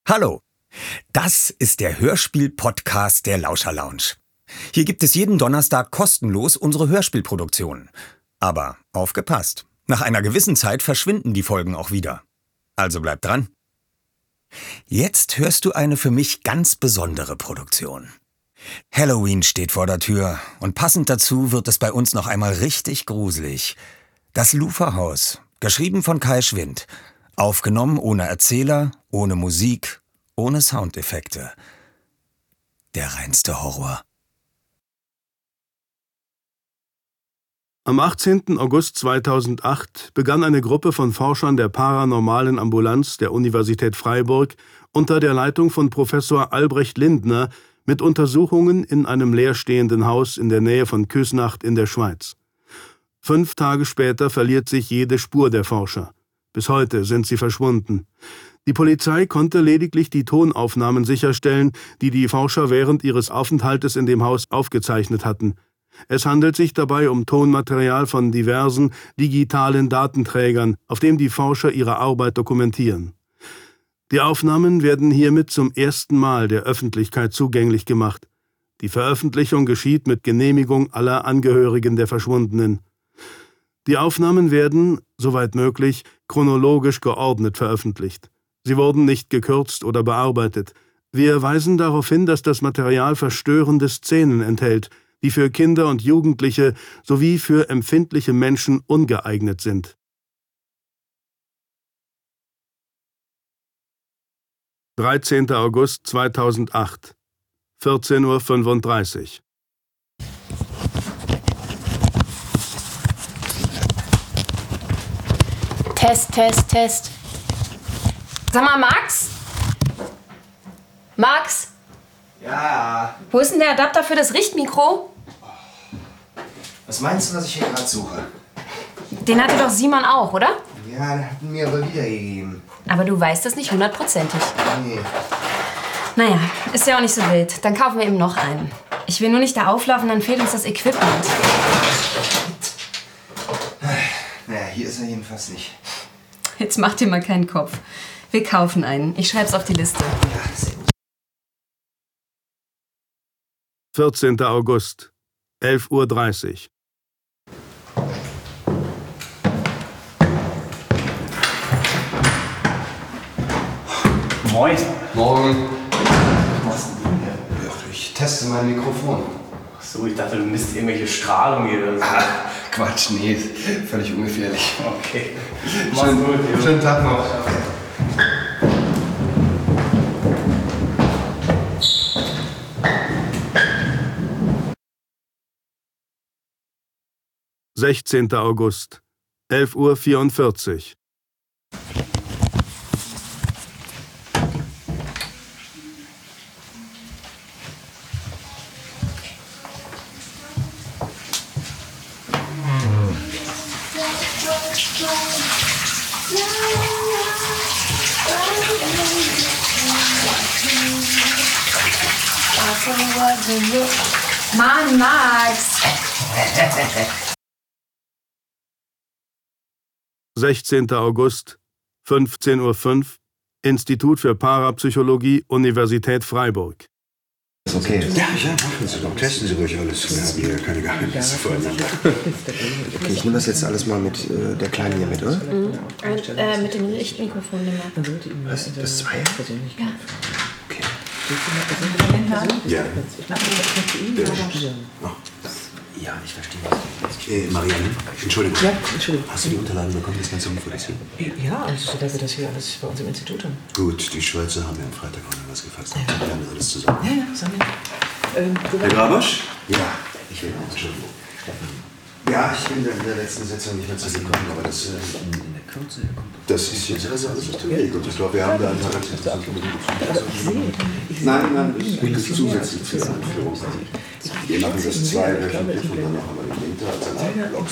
Hallo, das ist der Hörspiel-Podcast der Lauscher Lounge. Hier gibt es jeden Donnerstag kostenlos unsere Hörspielproduktionen. Aber aufgepasst, nach einer gewissen Zeit verschwinden die Folgen auch wieder. Also bleib dran. Jetzt hörst du eine für mich ganz besondere Produktion. Halloween steht vor der Tür und passend dazu wird es bei uns noch einmal richtig gruselig. Das Luferhaus, geschrieben von Kai Schwind. Aufgenommen ohne Erzähler, ohne Musik, ohne Soundeffekte. Der reinste Horror. Am 18. August 2008 begann eine Gruppe von Forschern der paranormalen Ambulanz der Universität Freiburg unter der Leitung von Professor Albrecht Lindner mit Untersuchungen in einem leerstehenden Haus in der Nähe von Küsnacht in der Schweiz. 5 Tage später verliert sich jede Spur der Forscher. Bis heute sind sie verschwunden. Die Polizei konnte lediglich die Tonaufnahmen sicherstellen, die die Forscher während ihres Aufenthaltes in dem Haus aufgezeichnet hatten. Es handelt sich dabei um Tonmaterial von diversen digitalen Datenträgern, auf dem die Forscher ihre Arbeit dokumentieren. Die Aufnahmen werden hiermit zum ersten Mal der Öffentlichkeit zugänglich gemacht. Die Veröffentlichung geschieht mit Genehmigung aller Angehörigen der Verschwundenen. Die Aufnahmen werden, soweit möglich, chronologisch geordnet veröffentlicht. Sie wurden nicht gekürzt oder bearbeitet. Wir weisen darauf hin, dass das Material verstörende Szenen enthält, die für Kinder und Jugendliche sowie für empfindliche Menschen ungeeignet sind. »13. August 2008, 14:35 Uhr. Test. Sag mal, Max? Max? Ja. Wo ist denn der Adapter für das Richtmikro? Was meinst du, was ich hier gerade suche? Den hatte doch Simon auch, oder? Ja, den hat mir aber wiedergegeben. Aber du weißt das nicht 100%. Nee. Naja, ist ja auch nicht so wild. Dann kaufen wir eben noch einen. Ich will nur nicht da auflaufen, dann fehlt uns das Equipment. Naja, hier ist er jedenfalls nicht. Jetzt mach dir mal keinen Kopf. Wir kaufen einen. Ich schreib's auf die Liste. Ja, sehr gut. 14. August, 11:30 Uhr. Moin. Morgen. Was machst du denn hier? Ach, ich teste mein Mikrofon. Ach so, ich dachte, du misst irgendwelche Strahlung hier oder so. Quatsch, nee, völlig ungefährlich. Okay. Mach's gut, Jo. Schönen Tag noch. 16. August, 11:44 Uhr. Mann, Max! 16. August, 15:05 Uhr, Institut für Parapsychologie, Universität Freiburg. Ist okay. Ja, machen Sie doch. Testen Sie ruhig alles. Wir haben hier keine Geheimnisse voreinander. Okay, ich nehme das jetzt alles mal mit der Kleinen hier mit, oder? Mit dem Richtmikrofon immer. Was? Das Zweier? Ja. Okay. Ja. Ja, ich verstehe das. Marianne, Entschuldigung. Ja, Entschuldigung. Hast du die Unterlagen bekommen, das ganze Umfeld? Ja, also so, dass wir das hier alles bei uns im Institut haben. Gut, die Schweizer haben ja am Freitag auch noch was gefasst. Wir haben alles zusammen. Ja, sagen wir. Herr Grabosch? Ja, ich will Entschuldigung. Ja, ich bin in der letzten Sitzung nicht mehr zu gekommen, aber das ist jetzt alles auf dem Weg. Und ich glaube, wir haben da ein paar Nein, ich will das zusätzlich zur Anführung. Wir machen das 2 wöchentlich und dann noch einmal im Winter als Blogs.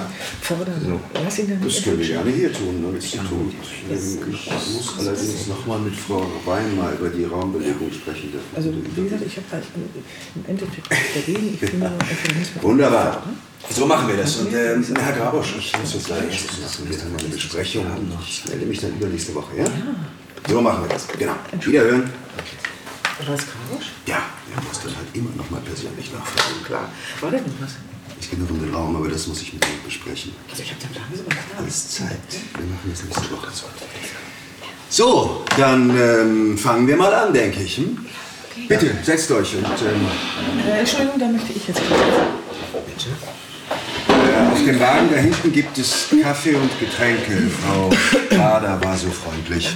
Das können wir gerne hier tun, ne, mit Institut. Ich muss allerdings nochmal mit Frau Wein mal über die Raumbelegung sprechen. Also, wie gesagt, ich habe halt im Endeffekt dagegen. Ich finde einfach nicht mehr. Wunderbar. So machen wir das. Und Herr Grabosch, ich muss jetzt leider erst machen. Wir haben eine Besprechung. Ich melde mich dann übernächste Woche, ja? So machen wir das. Genau. Wiederhören. War das Kranich? Ja, er muss dann halt immer noch mal persönlich nachfragen. Klar. War denn noch was? Ich gehe noch in den Raum, aber das muss ich mit ihm besprechen. Also ich hab den Plan so klar. Alles Zeit. Wir machen das nächste Woche. So, dann fangen wir mal an, denke ich. Hm? Okay. Bitte, setzt euch und... Entschuldigung, da möchte ich jetzt... Bitte? Auf dem Wagen da hinten gibt es Kaffee und Getränke. Frau Bader war so freundlich.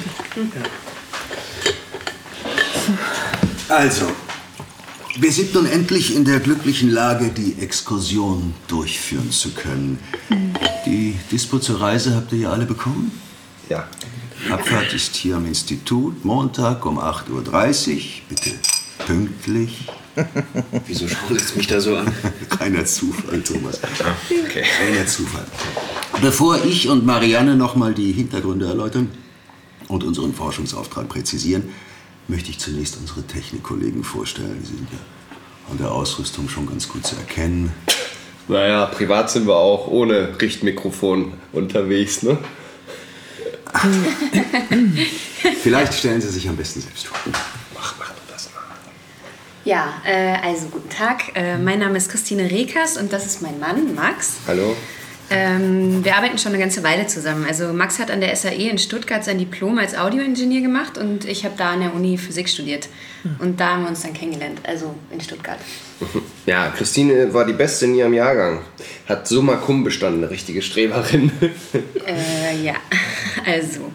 Also, wir sind nun endlich in der glücklichen Lage, die Exkursion durchführen zu können. Die Dispo zur Reise habt ihr ja alle bekommen? Ja. Abfahrt ist hier am Institut, Montag um 8:30 Uhr. Bitte pünktlich. Wieso schauen Sie jetzt mich da so an? Reiner Zufall, Thomas. Okay. Reiner Zufall. Bevor ich und Marianne noch mal die Hintergründe erläutern und unseren Forschungsauftrag präzisieren, möchte ich zunächst unsere Technikkollegen vorstellen. Sie sind ja an der Ausrüstung schon ganz gut zu erkennen. Naja, privat sind wir auch ohne Richtmikrofon unterwegs, ne? Vielleicht stellen Sie sich am besten selbst vor. Mach doch das mal. Ja, also guten Tag. Mein Name ist Christine Rekers und das ist mein Mann, Max. Hallo. Wir arbeiten schon eine ganze Weile zusammen. Also Max hat an der SAE in Stuttgart sein Diplom als Audioingenieur gemacht und ich habe da an der Uni Physik studiert. Und da haben wir uns dann kennengelernt, also in Stuttgart. Ja, Christine war die Beste in ihrem Jahrgang. Hat Summa Cum bestanden, eine richtige Streberin. Ja, also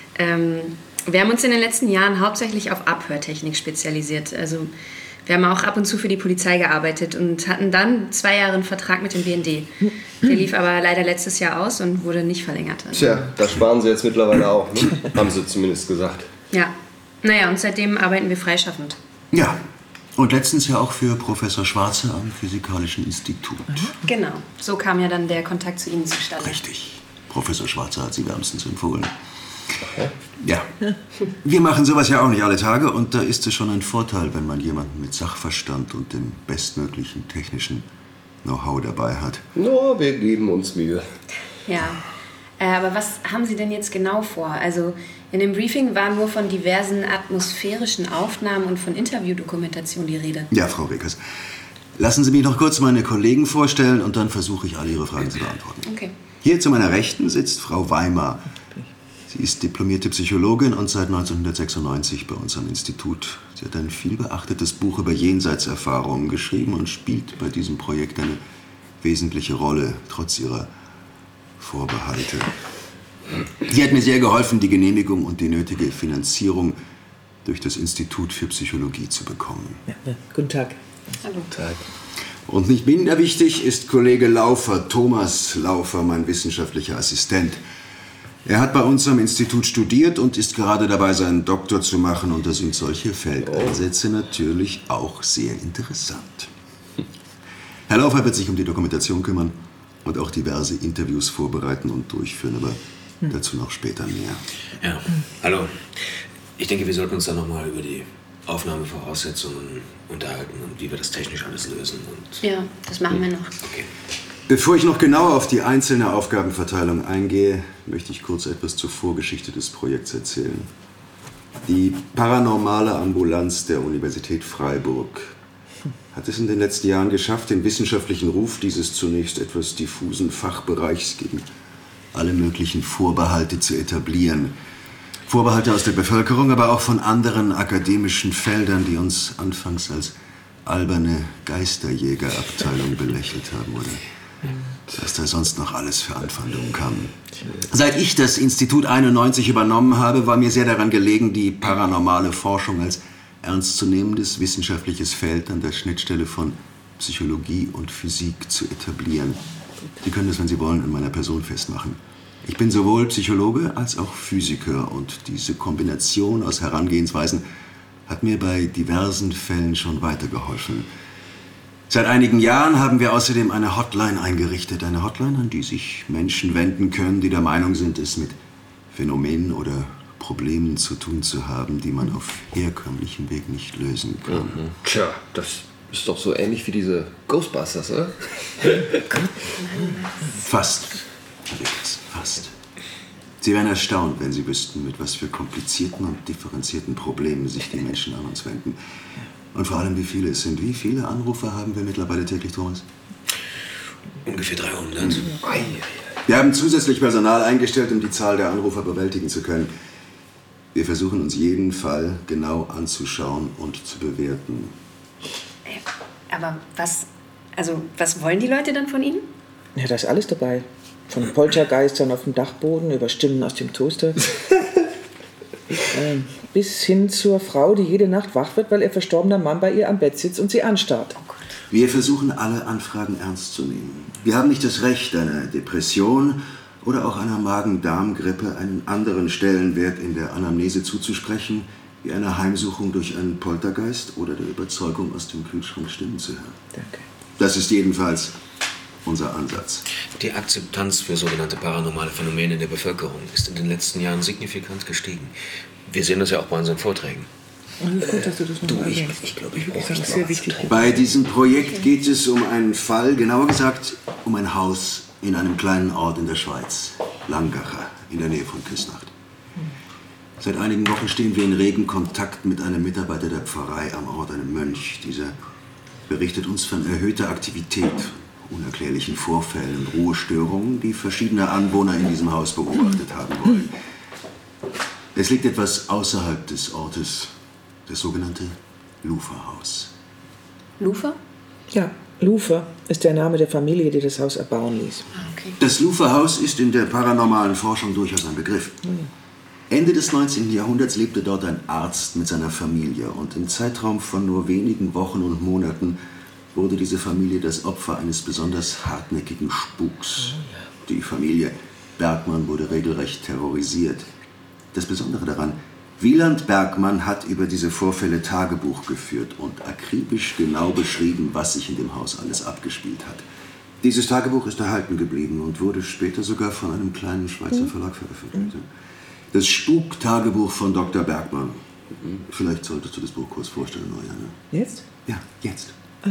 wir haben uns in den letzten Jahren hauptsächlich auf Abhörtechnik spezialisiert. Also wir haben auch ab und zu für die Polizei gearbeitet und hatten dann 2 Jahre einen Vertrag mit dem BND. Der lief aber leider letztes Jahr aus und wurde nicht verlängert. Tja, da sparen sie jetzt mittlerweile auch, ne? Haben sie zumindest gesagt. Ja, naja, und seitdem arbeiten wir freischaffend. Ja, und letztens ja auch für Professor Schwarze am Physikalischen Institut. Genau, so kam ja dann der Kontakt zu Ihnen zustande. Richtig. Professor Schwarze hat Sie wärmstens empfohlen. Ja, wir machen sowas ja auch nicht alle Tage und da ist es schon ein Vorteil, wenn man jemanden mit Sachverstand und dem bestmöglichen technischen Know-how dabei hat. No, wir geben uns Mühe. Ja, aber was haben Sie denn jetzt genau vor? Also in dem Briefing war nur von diversen atmosphärischen Aufnahmen und von Interviewdokumentation die Rede. Ja, Frau Rekers, lassen Sie mich noch kurz meine Kollegen vorstellen und dann versuche ich, alle Ihre Fragen zu beantworten. Okay. Hier zu meiner Rechten sitzt Frau Weimar. Sie ist diplomierte Psychologin und seit 1996 bei uns am Institut. Sie hat ein vielbeachtetes Buch über Jenseitserfahrungen geschrieben und spielt bei diesem Projekt eine wesentliche Rolle, trotz ihrer Vorbehalte. Sie hat mir sehr geholfen, die Genehmigung und die nötige Finanzierung durch das Institut für Psychologie zu bekommen. Ja, guten Tag. Hallo. Tag. Und nicht minder wichtig ist Kollege Laufer, Thomas Laufer, mein wissenschaftlicher Assistent. Er hat bei uns am Institut studiert und ist gerade dabei, seinen Doktor zu machen. Und da sind solche Feldeinsätze natürlich auch sehr interessant. Herr Laufer wird sich um die Dokumentation kümmern und auch diverse Interviews vorbereiten und durchführen. Aber dazu noch später mehr. Ja, hallo. Ich denke, wir sollten uns dann nochmal über die Aufnahmevoraussetzungen unterhalten und wie wir das technisch alles lösen. Und Ja, das machen wir noch. okay. Bevor ich noch genauer auf die einzelne Aufgabenverteilung eingehe, möchte ich kurz etwas zur Vorgeschichte des Projekts erzählen. Die paranormale Ambulanz der Universität Freiburg hat es in den letzten Jahren geschafft, den wissenschaftlichen Ruf dieses zunächst etwas diffusen Fachbereichs gegen alle möglichen Vorbehalte zu etablieren. Vorbehalte aus der Bevölkerung, aber auch von anderen akademischen Feldern, die uns anfangs als alberne Geisterjägerabteilung belächelt haben, oder was da sonst noch alles für Anfeindungen kamen. Seit ich das Institut 91 übernommen habe, war mir sehr daran gelegen, die paranormale Forschung als ernstzunehmendes wissenschaftliches Feld an der Schnittstelle von Psychologie und Physik zu etablieren. Sie können das, wenn Sie wollen, an meiner Person festmachen. Ich bin sowohl Psychologe als auch Physiker und diese Kombination aus Herangehensweisen hat mir bei diversen Fällen schon weitergeholfen. Seit einigen Jahren haben wir außerdem eine Hotline eingerichtet. Eine Hotline, an die sich Menschen wenden können, die der Meinung sind, es mit Phänomenen oder Problemen zu tun zu haben, die man auf herkömmlichem Weg nicht lösen kann. Tja, das ist doch so ähnlich wie diese Ghostbusters, oder? Fast. Fast. Sie wären erstaunt, wenn Sie wüssten, mit was für komplizierten und differenzierten Problemen sich die Menschen an uns wenden. Und vor allem, wie viele es sind. Wie viele Anrufe haben wir mittlerweile täglich, Thomas? Ungefähr 300. Wir haben zusätzlich Personal eingestellt, um die Zahl der Anrufer bewältigen zu können. Wir versuchen uns jeden Fall genau anzuschauen und zu bewerten. Aber was wollen die Leute dann von Ihnen? Ja, da ist alles dabei. Von Poltergeistern auf dem Dachboden über Stimmen aus dem Toaster. Bis hin zur Frau, die jede Nacht wach wird, weil ihr verstorbener Mann bei ihr am Bett sitzt und sie anstarrt. Wir versuchen, alle Anfragen ernst zu nehmen. Wir haben nicht das Recht, einer Depression oder auch einer Magen-Darm-Grippe einen anderen Stellenwert in der Anamnese zuzusprechen, wie einer Heimsuchung durch einen Poltergeist oder der Überzeugung, aus dem Kühlschrank Stimmen zu hören. Danke. Das ist jedenfalls unser Ansatz. Die Akzeptanz für sogenannte paranormale Phänomene in der Bevölkerung ist in den letzten Jahren signifikant gestiegen. Wir sehen das ja auch bei unseren Vorträgen. Gut, dass du das noch mal erwähnst. Ich glaube, ich Das ist sehr wichtig. Bei diesem Projekt geht es um einen Fall, genauer gesagt um ein Haus in einem kleinen Ort in der Schweiz, Langacher, in der Nähe von Küsnacht. Seit einigen Wochen stehen wir in regem Kontakt mit einem Mitarbeiter der Pfarrei am Ort, einem Mönch. Dieser berichtet uns von erhöhter Aktivität, unerklärlichen Vorfällen, Ruhestörungen, die verschiedene Anwohner in diesem Haus beobachtet haben wollen. Es liegt etwas außerhalb des Ortes, das sogenannte Luferhaus. Lufer? Ja, Lufer ist der Name der Familie, die das Haus erbauen ließ. Okay. Das Luferhaus ist in der paranormalen Forschung durchaus ein Begriff. Ende des 19. Jahrhunderts lebte dort ein Arzt mit seiner Familie und im Zeitraum von nur wenigen Wochen und Monaten wurde diese Familie das Opfer eines besonders hartnäckigen Spuks. Die Familie Bergmann wurde regelrecht terrorisiert. Das Besondere daran, Wieland Bergmann hat über diese Vorfälle Tagebuch geführt und akribisch genau beschrieben, was sich in dem Haus alles abgespielt hat. Dieses Tagebuch ist erhalten geblieben und wurde später sogar von einem kleinen Schweizer Verlag veröffentlicht. Das Spuktagebuch von Dr. Bergmann. Vielleicht solltest du das Buch kurz vorstellen, Marianne. Jetzt? Ja, jetzt. Ah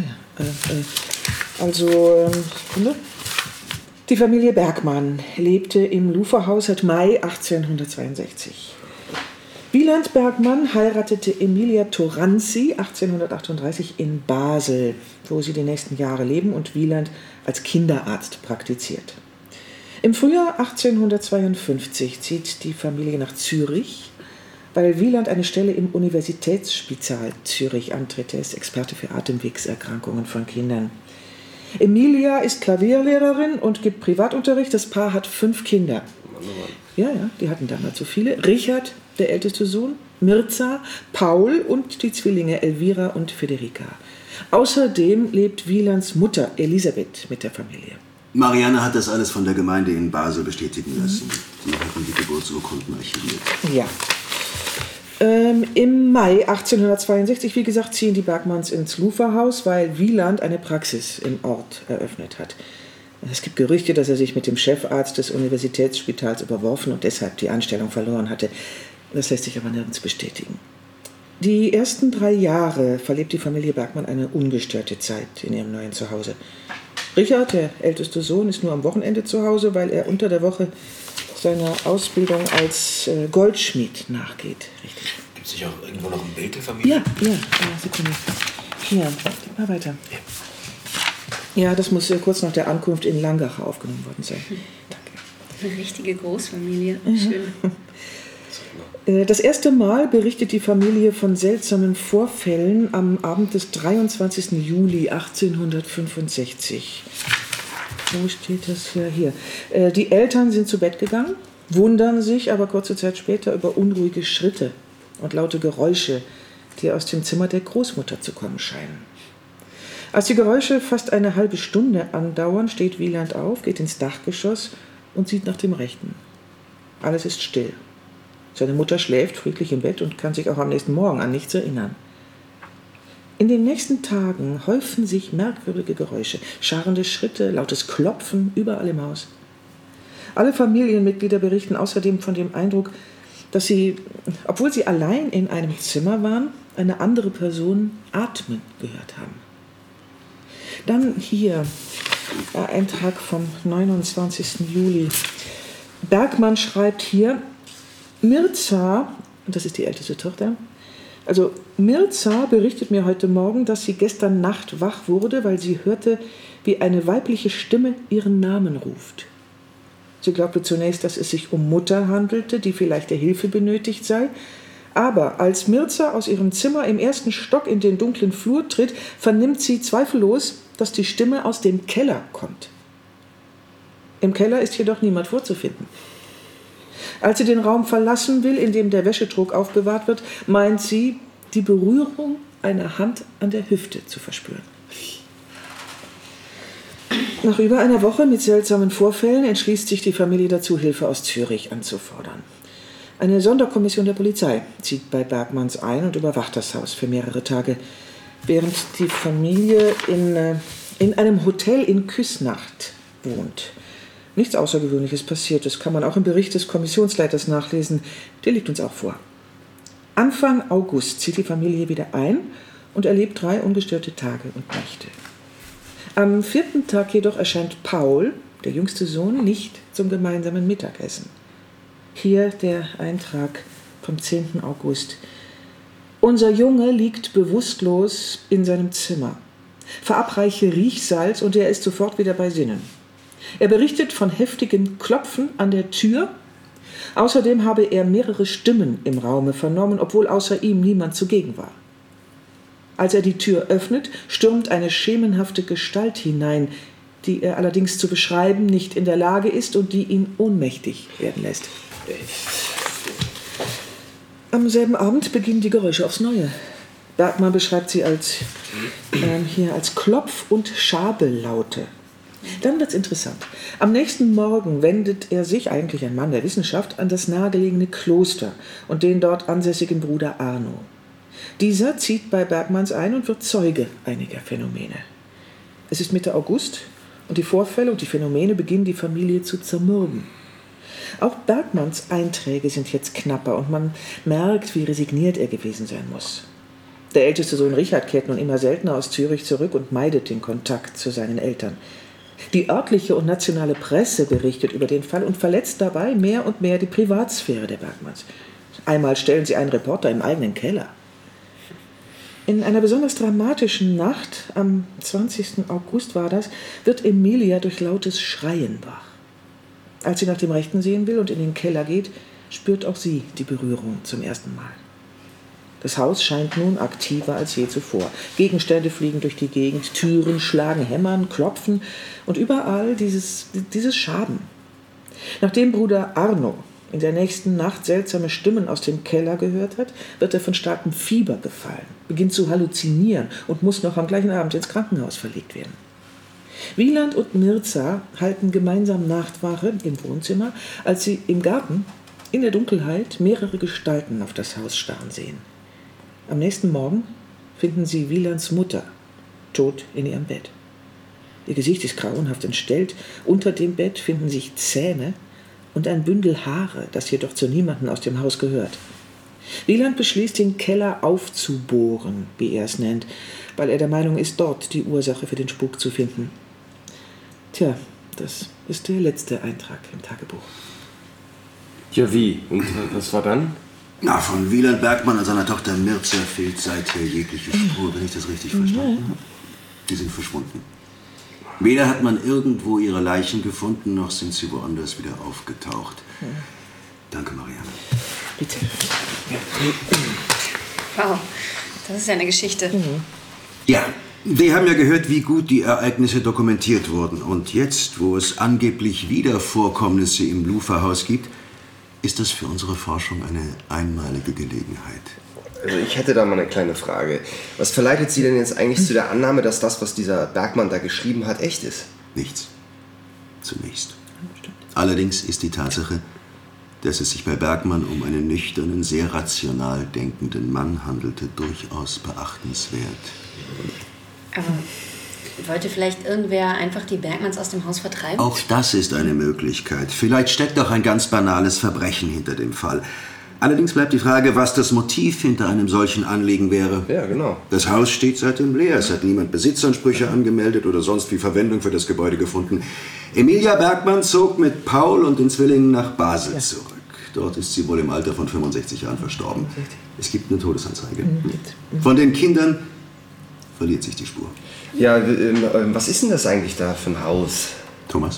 ja. Sekunde. Die Familie Bergmann lebte im Luferhaus seit Mai 1862. Wieland Bergmann heiratete Emilia Toranzi 1838 in Basel, wo sie die nächsten Jahre leben und Wieland als Kinderarzt praktiziert. Im Frühjahr 1852 zieht die Familie nach Zürich, weil Wieland eine Stelle im Universitätsspital Zürich antritt. Er ist Experte für Atemwegserkrankungen von Kindern. Emilia ist Klavierlehrerin und gibt Privatunterricht. Das Paar hat 5 Kinder. Ja, die hatten damals so viele. Richard, der älteste Sohn, Mirza, Paul und die Zwillinge Elvira und Federica. Außerdem lebt Wielands Mutter Elisabeth mit der Familie. Marianne hat das alles von der Gemeinde in Basel bestätigen lassen. Sie hatten die Geburtsurkunden archiviert. Ja. Im Mai 1862, wie gesagt, ziehen die Bergmanns ins Luferhaus, weil Wieland eine Praxis im Ort eröffnet hat. Es gibt Gerüchte, dass er sich mit dem Chefarzt des Universitätsspitals überworfen und deshalb die Anstellung verloren hatte. Das lässt sich aber nirgends bestätigen. Die ersten 3 Jahre verlebt die Familie Bergmann eine ungestörte Zeit in ihrem neuen Zuhause. Richard, der älteste Sohn, ist nur am Wochenende zu Hause, weil er unter der Woche seiner Ausbildung als Goldschmied nachgeht. Richtig. Gibt es nicht auch irgendwo noch ein Bild der Familie? Ja, Sekunde. Hier, mal weiter. Ja, das muss kurz nach der Ankunft in Langach aufgenommen worden sein. Danke. Eine richtige Großfamilie. Schön. Das erste Mal berichtet die Familie von seltsamen Vorfällen am Abend des 23. Juli 1865. Wo steht das hier? Die Eltern sind zu Bett gegangen, wundern sich aber kurze Zeit später über unruhige Schritte und laute Geräusche, die aus dem Zimmer der Großmutter zu kommen scheinen. Als die Geräusche fast eine halbe Stunde andauern, steht Wieland auf, geht ins Dachgeschoss und sieht nach dem Rechten. Alles ist still. Seine Mutter schläft friedlich im Bett und kann sich auch am nächsten Morgen an nichts erinnern. In den nächsten Tagen häufen sich merkwürdige Geräusche, scharrende Schritte, lautes Klopfen überall im Haus. Alle Familienmitglieder berichten außerdem von dem Eindruck, dass sie, obwohl sie allein in einem Zimmer waren, eine andere Person atmen gehört haben. Dann hier, Eintrag vom 29. Juli. Bergmann schreibt hier, Mirza, und das ist die älteste Tochter, also Mirza berichtet mir heute Morgen, dass sie gestern Nacht wach wurde, weil sie hörte, wie eine weibliche Stimme ihren Namen ruft. Sie glaubte zunächst, dass es sich um Mutter handelte, die vielleicht der Hilfe benötigt sei. Aber als Mirza aus ihrem Zimmer im ersten Stock in den dunklen Flur tritt, vernimmt sie zweifellos, dass die Stimme aus dem Keller kommt. Im Keller ist jedoch niemand vorzufinden. Als sie den Raum verlassen will, in dem der Wäschetrog aufbewahrt wird, meint sie, die Berührung einer Hand an der Hüfte zu verspüren. Nach über einer Woche mit seltsamen Vorfällen entschließt sich die Familie dazu, Hilfe aus Zürich anzufordern. Eine Sonderkommission der Polizei zieht bei Bergmanns ein und überwacht das Haus für mehrere Tage, während die Familie in einem Hotel in Küsnacht wohnt. Nichts Außergewöhnliches passiert, das kann man auch im Bericht des Kommissionsleiters nachlesen, der liegt uns auch vor. Anfang August zieht die Familie wieder ein und erlebt 3 ungestörte Tage und Nächte. Am 4. Tag jedoch erscheint Paul, der jüngste Sohn, nicht zum gemeinsamen Mittagessen. Hier der Eintrag vom 10. August. Unser Junge liegt bewusstlos in seinem Zimmer. Verabreiche Riechsalz und er ist sofort wieder bei Sinnen. Er berichtet von heftigem Klopfen an der Tür. Außerdem habe er mehrere Stimmen im Raume vernommen, obwohl außer ihm niemand zugegen war. Als er die Tür öffnet, stürmt eine schemenhafte Gestalt hinein, die er allerdings zu beschreiben nicht in der Lage ist und die ihn ohnmächtig werden lässt. Am selben Abend beginnen die Geräusche aufs Neue. Bergmann beschreibt sie als Klopf- und Schabellaute. Dann wird's interessant. Am nächsten Morgen wendet er sich, eigentlich ein Mann der Wissenschaft, an das nahegelegene Kloster und den dort ansässigen Bruder Arno. Dieser zieht bei Bergmanns ein und wird Zeuge einiger Phänomene. Es ist Mitte August und die Vorfälle und die Phänomene beginnen die Familie zu zermürben. Auch Bergmanns Einträge sind jetzt knapper und man merkt, wie resigniert er gewesen sein muss. Der älteste Sohn Richard kehrt nun immer seltener aus Zürich zurück und meidet den Kontakt zu seinen Eltern. Die örtliche und nationale Presse berichtet über den Fall und verletzt dabei mehr und mehr die Privatsphäre der Bergmanns. Einmal stellen sie einen Reporter im eigenen Keller. In einer besonders dramatischen Nacht, am 20. August war das, wird Emilia durch lautes Schreien wach. Als sie nach dem Rechten sehen will und in den Keller geht, spürt auch sie die Berührung zum ersten Mal. Das Haus scheint nun aktiver als je zuvor. Gegenstände fliegen durch die Gegend, Türen schlagen, hämmern, klopfen und überall dieses Schaben. Nachdem Bruder Arno in der nächsten Nacht seltsame Stimmen aus dem Keller gehört hat, wird er von starkem Fieber befallen, beginnt zu halluzinieren und muss noch am gleichen Abend ins Krankenhaus verlegt werden. Wieland und Mirza halten gemeinsam Nachtwache im Wohnzimmer, als sie im Garten in der Dunkelheit mehrere Gestalten auf das Haus starren sehen. Am nächsten Morgen finden sie Wielands Mutter tot in ihrem Bett. Ihr Gesicht ist grauenhaft entstellt, unter dem Bett finden sich Zähne und ein Bündel Haare, das jedoch zu niemandem aus dem Haus gehört. Wieland beschließt, den Keller aufzubohren, wie er es nennt, weil er der Meinung ist, dort die Ursache für den Spuk zu finden. Tja, das ist der letzte Eintrag im Tagebuch. Ja, wie? Und was war dann? Na, von Wieland Bergmann und seiner Tochter Mirza fehlt seither jegliche Spur, wenn ich das richtig verstanden habe. Die sind verschwunden. Weder hat man irgendwo ihre Leichen gefunden, noch sind sie woanders wieder aufgetaucht. Danke, Marianne. Bitte. Wow, das ist ja eine Geschichte. Ja, wir haben ja gehört, wie gut die Ereignisse dokumentiert wurden. Und jetzt, wo es angeblich wieder Vorkommnisse im Lufa-Haus gibt, ist das für unsere Forschung eine einmalige Gelegenheit. Also ich hätte da mal eine kleine Frage. Was verleitet Sie denn jetzt eigentlich zu der Annahme, dass das, was dieser Bergmann da geschrieben hat, echt ist? Nichts. Zunächst. Allerdings ist die Tatsache, dass es sich bei Bergmann um einen nüchternen, sehr rational denkenden Mann handelte, durchaus beachtenswert. Aber wollte vielleicht irgendwer einfach die Bergmanns aus dem Haus vertreiben? Auch das ist eine Möglichkeit. Vielleicht steckt auch ein ganz banales Verbrechen hinter dem Fall. Allerdings bleibt die Frage, was das Motiv hinter einem solchen Anliegen wäre. Ja, genau. Das Haus steht seitdem leer. Es hat niemand Besitzansprüche angemeldet oder sonst wie Verwendung für das Gebäude gefunden. Emilia Bergmann zog mit Paul und den Zwillingen nach Basel zurück. Dort ist sie wohl im Alter von 65 Jahren verstorben. Es gibt eine Todesanzeige. Von den Kindern verliert sich die Spur. Ja, was ist denn das eigentlich da für ein Haus? Thomas?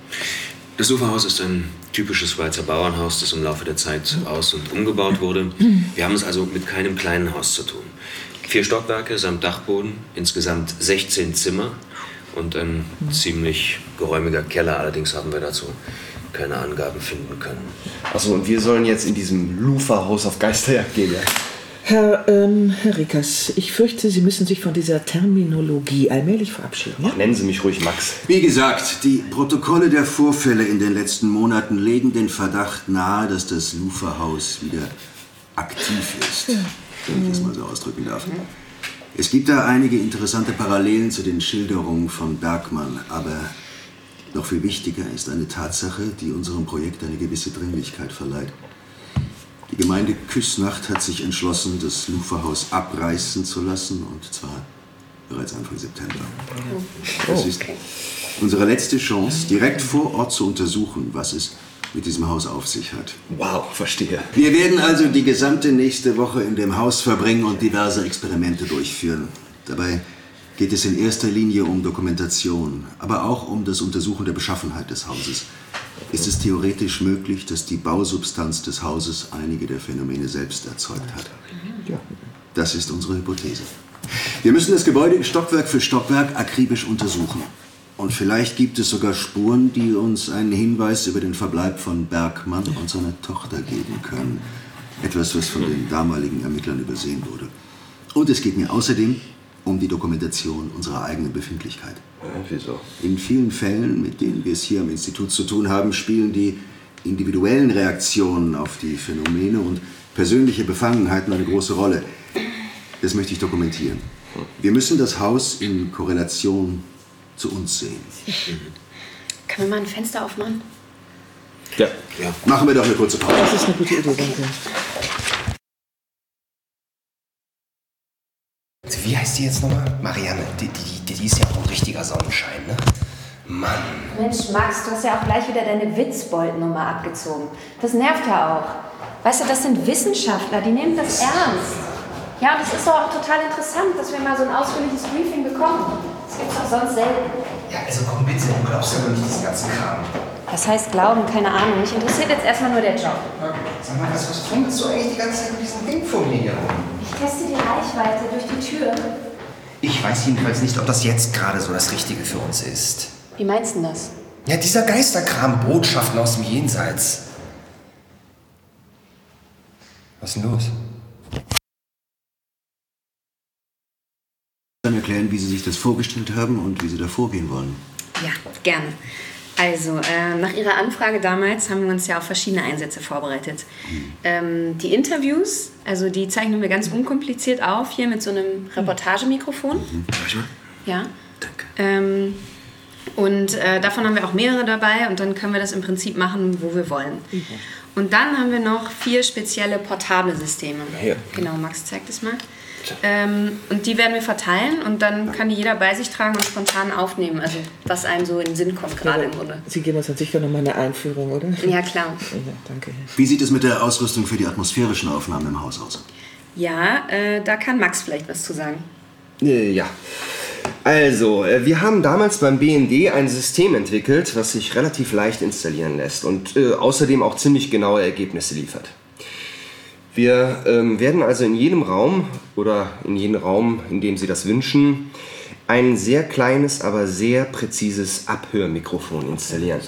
Das Uferhaus ist ein typisches Schweizer Bauernhaus, das im Laufe der Zeit aus- und umgebaut wurde. Wir haben es also mit keinem kleinen Haus zu tun. 4 Stockwerke samt Dachboden, insgesamt 16 Zimmer und ein ziemlich geräumiger Keller. Allerdings haben wir dazu keine Angaben finden können. Achso, und wir sollen jetzt in diesem Lufa-Haus auf Geisterjagd gehen, ja? Herr Rickers, ich fürchte, Sie müssen sich von dieser Terminologie allmählich verabschieden. Ja? Nennen Sie mich ruhig Max. Wie gesagt, die Protokolle der Vorfälle in den letzten Monaten legen den Verdacht nahe, dass das Lufa-Haus wieder aktiv ist, wenn ich es mal so ausdrücken darf. Es gibt da einige interessante Parallelen zu den Schilderungen von Bergmann, aber noch viel wichtiger ist eine Tatsache, die unserem Projekt eine gewisse Dringlichkeit verleiht. Die Gemeinde Küsnacht hat sich entschlossen, das Lufa-Haus abreißen zu lassen, und zwar bereits Anfang September. Das ist unsere letzte Chance, direkt vor Ort zu untersuchen, was es mit diesem Haus auf sich hat. Wow, verstehe. Wir werden also die gesamte nächste Woche in dem Haus verbringen und diverse Experimente durchführen. Dabei geht es in erster Linie um Dokumentation, aber auch um das Untersuchen der Beschaffenheit des Hauses. Ist es theoretisch möglich, dass die Bausubstanz des Hauses einige der Phänomene selbst erzeugt hat? Das ist unsere Hypothese. Wir müssen das Gebäude Stockwerk für Stockwerk akribisch untersuchen. Und vielleicht gibt es sogar Spuren, die uns einen Hinweis über den Verbleib von Bergmann und seiner Tochter geben können. Etwas, was von den damaligen Ermittlern übersehen wurde. Und es geht mir außerdem um die Dokumentation unserer eigenen Befindlichkeit. Wieso? In vielen Fällen, mit denen wir es hier am Institut zu tun haben, spielen die individuellen Reaktionen auf die Phänomene und persönliche Befangenheiten eine große Rolle. Das möchte ich dokumentieren. Wir müssen das Haus in Korrelation zu uns sehen. Können wir mal ein Fenster aufmachen? Ja. Machen wir doch eine kurze Pause. Das ist eine gute Idee, danke. Wie heißt die jetzt nochmal? Marianne, die ist ja auch ein richtiger Sonnenschein, ne? Mann. Mensch, Max, du hast ja auch gleich wieder deine Witzbold-Nummer abgezogen. Das nervt ja auch. Weißt du, das sind Wissenschaftler, die nehmen das ernst. Ja, und es ist doch auch total interessant, dass wir mal so ein ausführliches Briefing bekommen. Das gibt's doch sonst selten. Ja, also komm bitte, du glaubst ja doch nicht diesen ganzen Kram. Was heißt glauben? Keine Ahnung. Mich interessiert jetzt erstmal nur der Job. Sag mal, was fummelst du eigentlich die ganze Zeit mit diesem Ding vor mir hier rum? Ich teste die Reichweite durch die Tür. Ich weiß jedenfalls nicht, ob das jetzt gerade so das Richtige für uns ist. Wie meinst du das? Ja, dieser Geisterkram, Botschaften aus dem Jenseits. Was ist denn los? Dann erklären, wie Sie sich das vorgestellt haben und wie Sie da vorgehen wollen. Ja, gerne. Also, nach Ihrer Anfrage damals haben wir uns ja auf verschiedene Einsätze vorbereitet. Die Interviews, also die zeichnen wir ganz unkompliziert auf, hier mit so einem Reportagemikrofon. Ja. Danke. Und davon haben wir auch mehrere dabei und dann können wir das im Prinzip machen, wo wir wollen. Und dann haben wir noch 4 spezielle portable Systeme. Hier. Genau, Max zeigt es mal. Und die werden wir verteilen und dann kann die jeder bei sich tragen und spontan aufnehmen, also was einem so in den Sinn kommt gerade im Grunde. Sie geben uns dann sicher nochmal eine Einführung, oder? Ja, klar. Ja, danke. Wie sieht es mit der Ausrüstung für die atmosphärischen Aufnahmen im Haus aus? Ja, da kann Max vielleicht was zu sagen. Ja. Also, wir haben damals beim BND ein System entwickelt, was sich relativ leicht installieren lässt und außerdem auch ziemlich genaue Ergebnisse liefert. Wir werden also in jedem Raum oder in jedem Raum, in dem Sie das wünschen, ein sehr kleines, aber sehr präzises Abhörmikrofon installieren.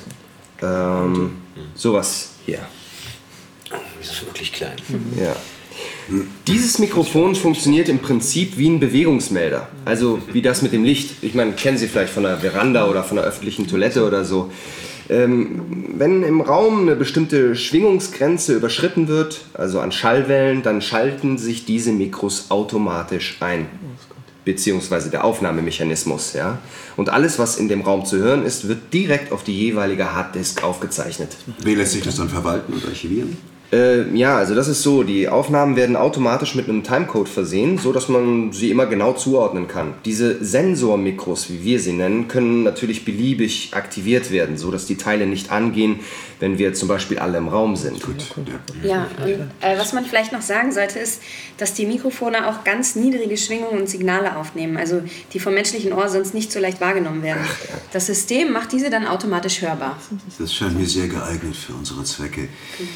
Sowas hier. Das ist wirklich klein. Ja. Dieses Mikrofon funktioniert im Prinzip wie ein Bewegungsmelder. Also wie das mit dem Licht. Ich meine, kennen Sie vielleicht von der Veranda oder von der öffentlichen Toilette oder so. Wenn im Raum eine bestimmte Schwingungsgrenze überschritten wird, also an Schallwellen, dann schalten sich diese Mikros automatisch ein. Beziehungsweise der Aufnahmemechanismus. Ja? Und alles, was in dem Raum zu hören ist, wird direkt auf die jeweilige Harddisk aufgezeichnet. Wie lässt sich das dann verwalten und archivieren? Ja, also das ist so. Die Aufnahmen werden automatisch mit einem Timecode versehen, so dass man sie immer genau zuordnen kann. Diese Sensormikros, wie wir sie nennen, können natürlich beliebig aktiviert werden, so dass die Teile nicht angehen, wenn wir zum Beispiel alle im Raum sind. Gut. Ja, und was man vielleicht noch sagen sollte, ist, dass die Mikrofone auch ganz niedrige Schwingungen und Signale aufnehmen, also die vom menschlichen Ohr sonst nicht so leicht wahrgenommen werden. Das System macht diese dann automatisch hörbar. Das scheint mir sehr geeignet für unsere Zwecke.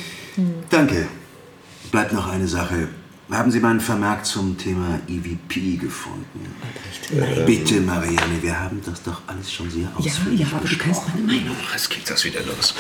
Danke. Bleibt noch eine Sache. Haben Sie meinen Vermerk zum Thema EVP gefunden? Nein. Bitte, Marianne, wir haben das doch alles schon sehr ausführlich Ja, aber du kennst meine Meinung. Jetzt geht das wieder los.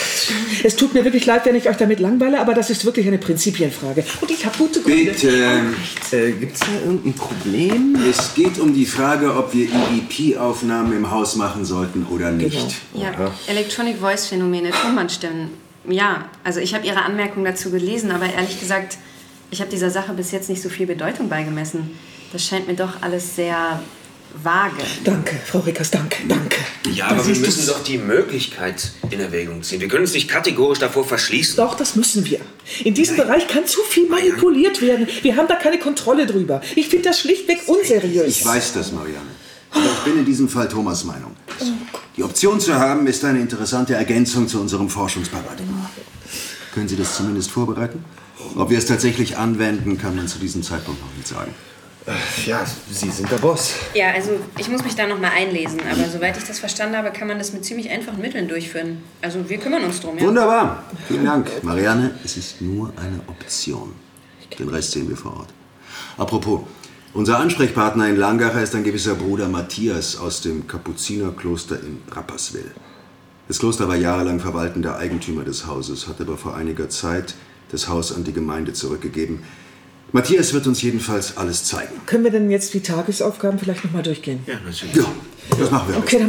Es tut mir wirklich leid, wenn ich euch damit langweile, aber das ist wirklich eine Prinzipienfrage. Und ich habe gute Gründe. Bitte. Gibt's da irgendein Problem? Es geht um die Frage, ob wir EVP-Aufnahmen im Haus machen sollten oder nicht. Genau. Ja, Electronic Voice Phänomene, Tonbandstimmen. Ja, also ich habe Ihre Anmerkung dazu gelesen, aber ehrlich gesagt, ich habe dieser Sache bis jetzt nicht so viel Bedeutung beigemessen. Das scheint mir doch alles sehr vage. Danke, Frau Rickers, danke. Ja, aber wir müssen doch die Möglichkeit in Erwägung ziehen. Wir können uns nicht kategorisch davor verschließen. Doch, das müssen wir. In diesem Bereich kann zu viel manipuliert werden. Wir haben da keine Kontrolle drüber. Ich finde das schlichtweg unseriös. Ich weiß das, Marianne. Aber ich bin in diesem Fall Thomas' Meinung. Die Option zu haben, ist eine interessante Ergänzung zu unserem Forschungsparadigma. Können Sie das zumindest vorbereiten? Ob wir es tatsächlich anwenden, kann man zu diesem Zeitpunkt noch nicht sagen. Ja, Sie sind der Boss. Ja, also ich muss mich da noch mal einlesen, aber soweit ich das verstanden habe, kann man das mit ziemlich einfachen Mitteln durchführen. Also wir kümmern uns drum, ja? Wunderbar. Vielen Dank. Marianne, es ist nur eine Option. Den Rest sehen wir vor Ort. Apropos, unser Ansprechpartner in Langacher ist ein gewisser Bruder Matthias aus dem Kapuzinerkloster in Rapperswil. Das Kloster war jahrelang verwaltender Eigentümer des Hauses, hat aber vor einiger Zeit das Haus an die Gemeinde zurückgegeben. Matthias wird uns jedenfalls alles zeigen. Können wir denn jetzt die Tagesaufgaben vielleicht noch mal durchgehen? Ja, natürlich. Ja, das machen wir. Okay, dann...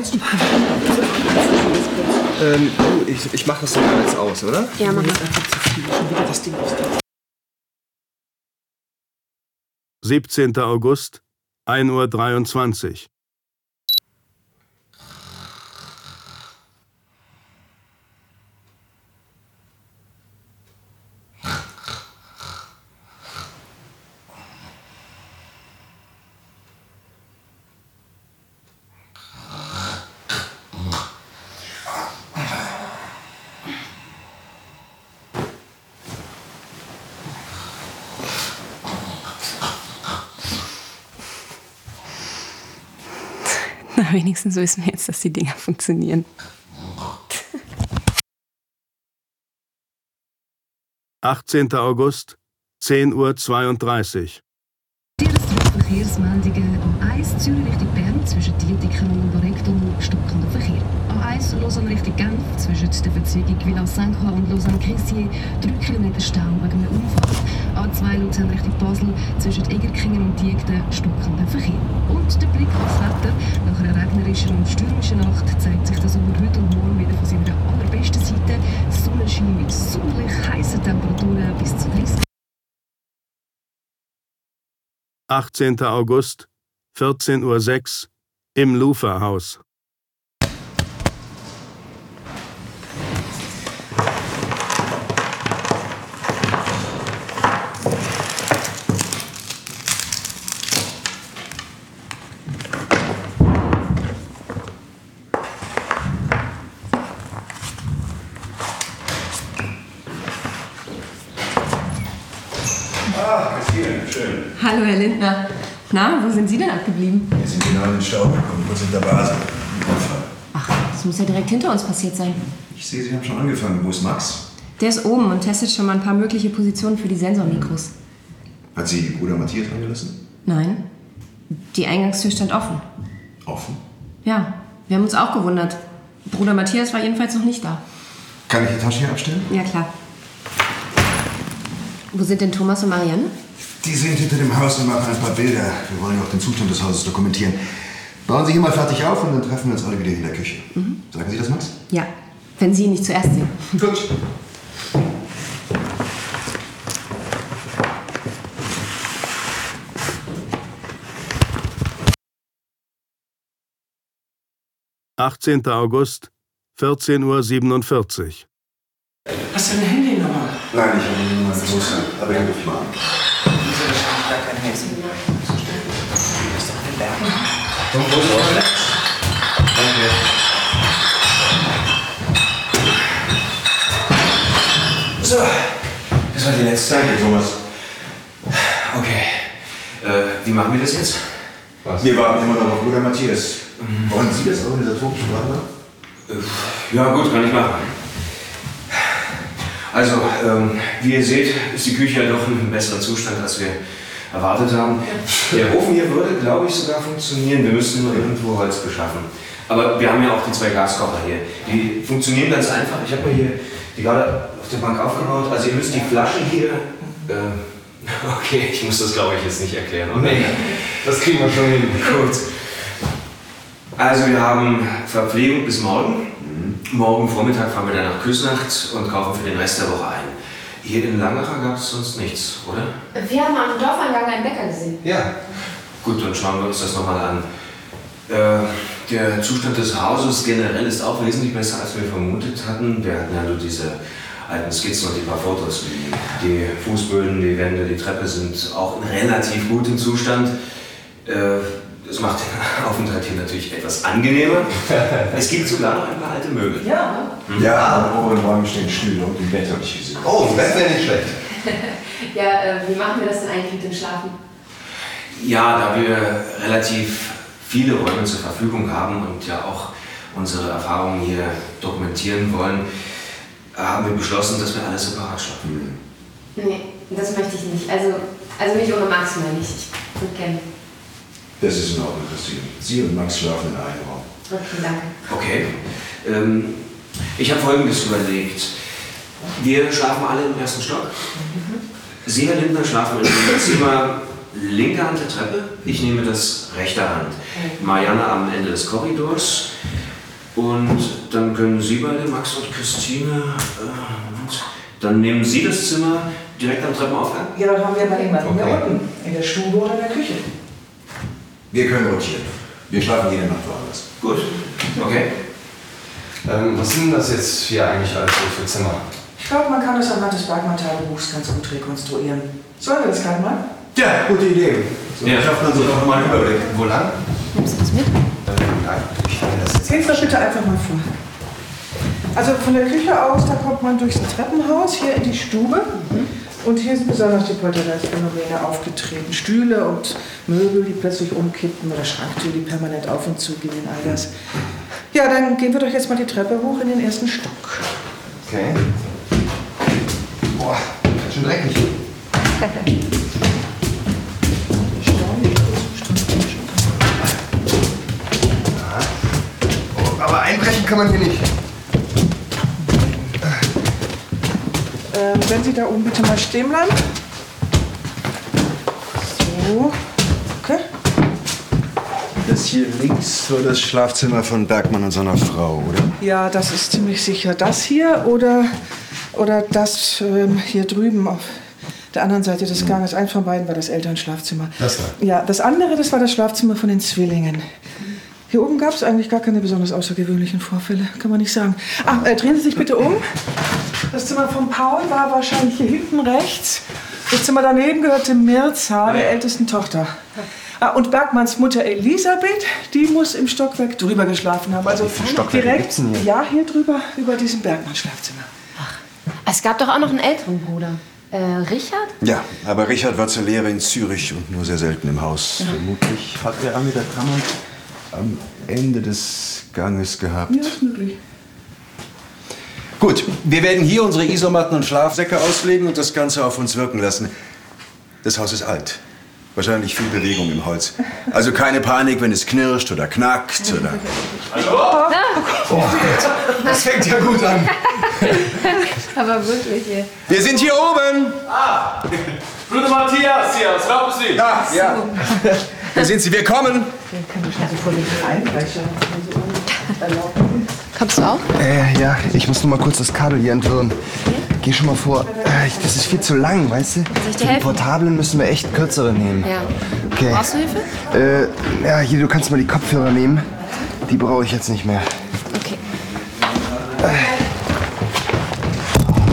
Ich mache das doch mal jetzt aus, oder? Ja, mach mal. 17. August, 1:23 Uhr. Na, wenigstens wissen wir jetzt, dass die Dinger funktionieren. 18. August, 10:32 Uhr. Verkehrsmeldungen A1 Zürich Richtung Bern zwischen Dietiken und Borektum stockender Verkehr. A1 Lausanne Richtung Genf zwischen der Verzweigung Villa Saint-Croix und Lausanne-Crissier 3 Kilometer Stau wegen einem Unfall. A2 Luzern Richtung Basel zwischen Egerkingen und Diegden stockender Verkehr. Und der Blick aufs Wetter. Nach einer regnerischen und stürmischen Nacht zeigt sich der Sommer heute und morgen wieder von seiner allerbesten Seite. Sonnenschein mit sommerlich heißen Temperaturen bis zu 30. 18. August, 14:06 Uhr im Lufa-Haus. Schön. Hallo, Herr Lindner. Na, wo sind Sie denn abgeblieben? Wir sind genau in den Stau gekommen, kurz hinter Basel. Ach, das muss ja direkt hinter uns passiert sein. Ich sehe, Sie haben schon angefangen. Wo ist Max? Der ist oben und testet schon mal ein paar mögliche Positionen für die Sensormikros. Hat Sie Bruder Matthias angelassen? Nein, die Eingangstür stand offen. Offen? Ja, wir haben uns auch gewundert. Bruder Matthias war jedenfalls noch nicht da. Kann ich die Tasche hier abstellen? Ja, klar. Wo sind denn Thomas und Marianne? Die sind hinter dem Haus und machen ein paar Bilder. Wir wollen ja auch den Zustand des Hauses dokumentieren. Bauen Sie hier mal fertig auf und dann treffen wir uns alle wieder in der Küche. Sagen Sie das, Max? Ja, wenn Sie ihn nicht zuerst sehen. Gut. »18. August, 14:47 Uhr. Hast du eine Handynummer? Nein, ich habe nur meine Große. Aber den ruf ich mal an. Wieso wahrscheinlich gar kein Handy? Das ist doch der Berg. Danke. So, das war die letzte. Danke, Thomas. Okay. Wie machen wir das jetzt? Was? Wir warten immer noch auf Bruder Matthias. Wollen Sie das organisatorische machen? Ja gut, kann ich machen. Also, wie ihr seht, ist die Küche ja doch in einem besseren Zustand, als wir erwartet haben. Der Ofen hier würde, glaube ich, sogar funktionieren. Wir müssten nur irgendwo Holz beschaffen. Aber wir haben ja auch die 2 Gaskocher hier. Die funktionieren ganz einfach. Ich habe mir hier die gerade auf der Bank aufgebaut. Also ihr müsst die Flasche hier... okay, ich muss das, glaube ich, jetzt nicht erklären. Oder? Nee, das kriegen wir schon hin. Gut. Also wir haben Verpflegung bis morgen. Morgen Vormittag fahren wir dann nach Küsnacht und kaufen für den Rest der Woche ein. Hier in Langacher gab es sonst nichts, oder? Wir haben am Dorfeingang einen Bäcker gesehen. Ja. Gut, dann schauen wir uns das nochmal an. Der Zustand des Hauses generell ist auch wesentlich besser, als wir vermutet hatten. Wir hatten ja nur diese alten Skizzen und die paar Fotos. Die Fußböden, die Wände, die Treppe sind auch in relativ gutem Zustand. Das macht den Aufenthalt hier natürlich etwas angenehmer. Es gibt sogar noch ein paar alte Möbel. Ja. Ja, im oberen Räumen stehen Stühle und im Bett habe ich gesehen. Oh, das wäre nicht schlecht. Ja, wie machen wir das denn eigentlich mit dem Schlafen? Ja, da wir relativ viele Räume zur Verfügung haben und ja auch unsere Erfahrungen hier dokumentieren wollen, haben wir beschlossen, dass wir alles separat schlafen. Nee, das möchte ich nicht. Also nicht ohne Max, meine ich. Und Ken. Das ist in Ordnung, Christine. Sie und Max schlafen in einem Raum. Okay, danke. Okay. Ich habe Folgendes überlegt. Wir schlafen alle im 1. Stock. Sie, Herr Lindner, schlafen in dem Zimmer linke Hand der Treppe. Ich nehme das rechte Hand. Marianne am Ende des Korridors. Und dann können Sie beide, Max und Christine, dann nehmen Sie das Zimmer direkt am Treppenaufgang? Ja, dann haben wir mal jemanden hier unten. In der Stube oder in der Küche. Wir können rotieren. Wir schlafen jede Nacht woanders. Gut. Okay. Was sind das jetzt hier eigentlich alles so für Zimmer? Ich glaube, man kann das anhand des Bergmann-Tagebuchs ganz gut rekonstruieren. Sollen wir das gleich mal? Ja, gute Idee. So schafft man so noch mal einen Überblick. Wo lang? Nimmst du das mit? Nein, ich nehme das jetzt. Gehen wir bitte einfach mal vor. Also von der Küche aus, da kommt man durchs Treppenhaus hier in die Stube. Und hier sind besonders die Poltergeist-Phänomene aufgetreten. Stühle und Möbel, die plötzlich umkippen oder Schranktüren, die permanent auf und zu gehen, all das. Ja, dann gehen wir doch jetzt mal die Treppe hoch in den 1. Stock. Okay. Boah, ganz schön dreckig. Oh, aber einbrechen kann man hier nicht. Wenn Sie da oben bitte mal stehen bleiben. So, okay. Das hier links war das Schlafzimmer von Bergmann und seiner Frau, oder? Ja, das ist ziemlich sicher das hier oder das hier drüben auf der anderen Seite des Ganges. Eins von beiden war das Elternschlafzimmer. Das war? Ja, das andere, das war das Schlafzimmer von den Zwillingen. Hier oben gab es eigentlich gar keine besonders außergewöhnlichen Vorfälle, kann man nicht sagen. Ah, drehen Sie sich bitte um. Das Zimmer von Paul war wahrscheinlich hier hinten rechts. Das Zimmer daneben gehörte Mirza, der ältesten Tochter. Ah, und Bergmanns Mutter Elisabeth, die muss im Stockwerk drüber geschlafen haben. Also direkt, ja, hier drüber, über diesem Bergmann-Schlafzimmer. Es gab doch auch noch einen älteren Bruder. Richard? Ja, aber Richard war zur Lehre in Zürich und nur sehr selten im Haus. Ja. Vermutlich hat er Anita Krammern am Ende des Ganges gehabt. Ja, ist möglich. Gut, wir werden hier unsere Isomatten und Schlafsäcke auslegen und das Ganze auf uns wirken lassen. Das Haus ist alt. Wahrscheinlich viel Bewegung im Holz. Also keine Panik, wenn es knirscht oder knackt oder... Hallo? Oh, das fängt ja gut an. Aber wirklich, ey. Wir sind hier oben! Ah, Bruder Matthias hier, was glauben Sie? Ja, ja. Da sind Sie, wir kommen! Wir können schon so vor den Einbrecher Kommst du auch? Ja, ich muss nur mal kurz das Kabel hier entwirren. Geh schon mal vor. Das ist viel zu lang, weißt du? Soll ich dir Für die helfen? Portablen müssen wir echt kürzere nehmen. Ja. Okay. Brauchst du Hilfe? Ja, hier, du kannst mal die Kopfhörer nehmen. Die brauche ich jetzt nicht mehr. Okay.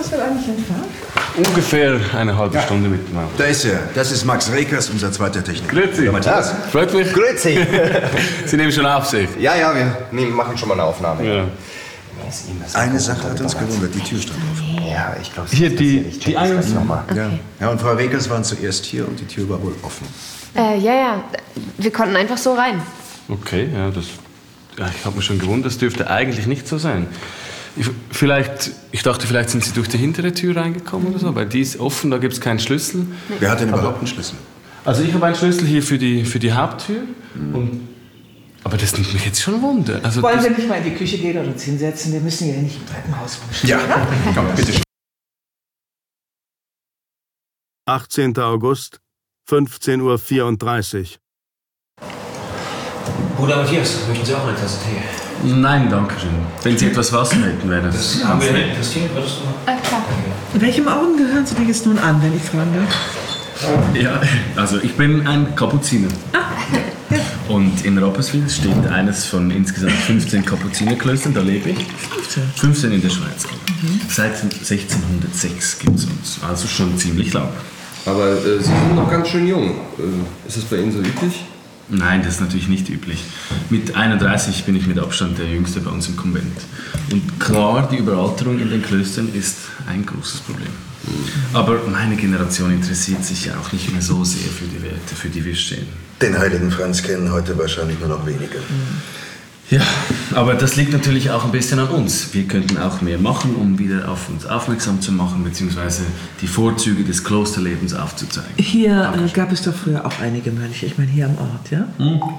das wohl eigentlich entfernt? Ungefähr eine halbe Stunde mit dem Auto. Da ist er. Das ist Max Rekers, unser zweiter Techniker. Grüezi. Matthias. Freut mich. Grüezi. Sie nehmen schon Aufsicht. Ja, wir machen schon mal eine Aufnahme. Ja. Eine Sache hat uns gewundert, die Tür stand offen. Ja, ich glaube, Hier, die 21. nochmal. Okay. Ja, und Frau Rekers waren zuerst hier und die Tür war wohl offen. Ja. Wir konnten einfach so rein. Okay, ja, ich habe mich schon gewundert, das dürfte eigentlich nicht so sein. Ich dachte, vielleicht sind Sie durch die hintere Tür reingekommen oder so, weil die ist offen, da gibt es keinen Schlüssel. Wer hat denn überhaupt einen Schlüssel? Also ich habe einen Schlüssel hier für die Haupttür. Aber das nimmt mich jetzt schon Wunder. Also Wollen wir nicht mal in die Küche gehen oder uns hinsetzen? Wir müssen ja nicht im Treppenhaus rumstehen. Ja, komm, bitte schön. 18. August, 15:34 Uhr. Bruder Matthias, möchten Sie auch eine Tasse Tee? Nein, danke schön. Wenn Sie etwas Wasser hätten, wäre das... Das haben wir nicht. Christine, würdest du mal? Klar. Welchem Orden gehören Sie denn jetzt nun an, wenn ich fragen darf? Ja, also ich bin ein Kapuziner. Und in Rapperswil steht eines von insgesamt 15 Kapuzinerklöstern, da lebe ich. 15 in der Schweiz. Seit 1606 gibt es uns, also schon ziemlich lang. Aber Sie sind noch ganz schön jung. Ist das bei Ihnen so üblich? Nein, das ist natürlich nicht üblich. Mit 31 bin ich mit Abstand der Jüngste bei uns im Konvent. Und klar, die Überalterung in den Klöstern ist ein großes Problem. Aber meine Generation interessiert sich ja auch nicht mehr so sehr für die Werte, für die wir stehen. Den heiligen Franz kennen heute wahrscheinlich nur noch wenige. Ja, aber das liegt natürlich auch ein bisschen an uns. Wir könnten auch mehr machen, um wieder auf uns aufmerksam zu machen, beziehungsweise die Vorzüge des Klosterlebens aufzuzeigen. Hier gab es doch früher auch einige Mönche, ich meine hier am Ort, ja?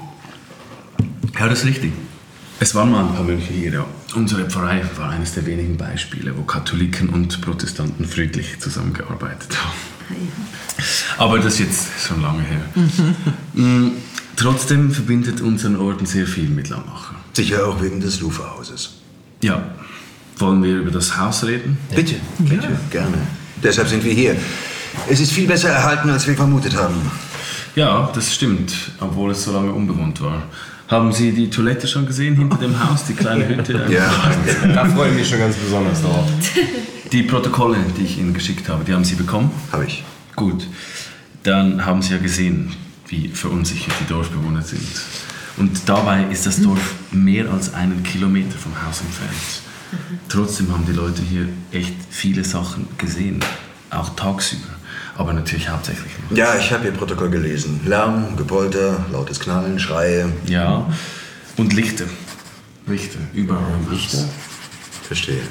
Ja, das ist richtig. Es waren mal ein paar Mönche hier, ja. Unsere Pfarrei war eines der wenigen Beispiele, wo Katholiken und Protestanten friedlich zusammengearbeitet haben. Aber das ist jetzt schon lange her. Trotzdem verbindet unseren Orden sehr viel mit Langmacher. Sicher auch wegen des Luferhauses. Ja. Wollen wir über das Haus reden? Bitte, gerne. Deshalb sind wir hier. Es ist viel besser erhalten, als wir vermutet haben. Ja, das stimmt, obwohl es so lange unbewohnt war. Haben Sie die Toilette schon gesehen hinter dem Haus, die kleine Hütte? Ja. Da freue ich mich schon ganz besonders drauf. Die Protokolle, die ich Ihnen geschickt habe, die haben Sie bekommen? Habe ich. Gut. Dann haben Sie ja gesehen, wie verunsichert die Dorfbewohner sind. Und dabei ist das Dorf mehr als 1 Kilometer vom Haus entfernt. Trotzdem haben die Leute hier echt viele Sachen gesehen, auch tagsüber. Aber natürlich hauptsächlich nachts. Ja, ich habe Ihr Protokoll gelesen. Lärm, Gepolter, lautes Knallen, Schreie. Ja, und Lichter. Lichter, überall im Haus. Verstehe.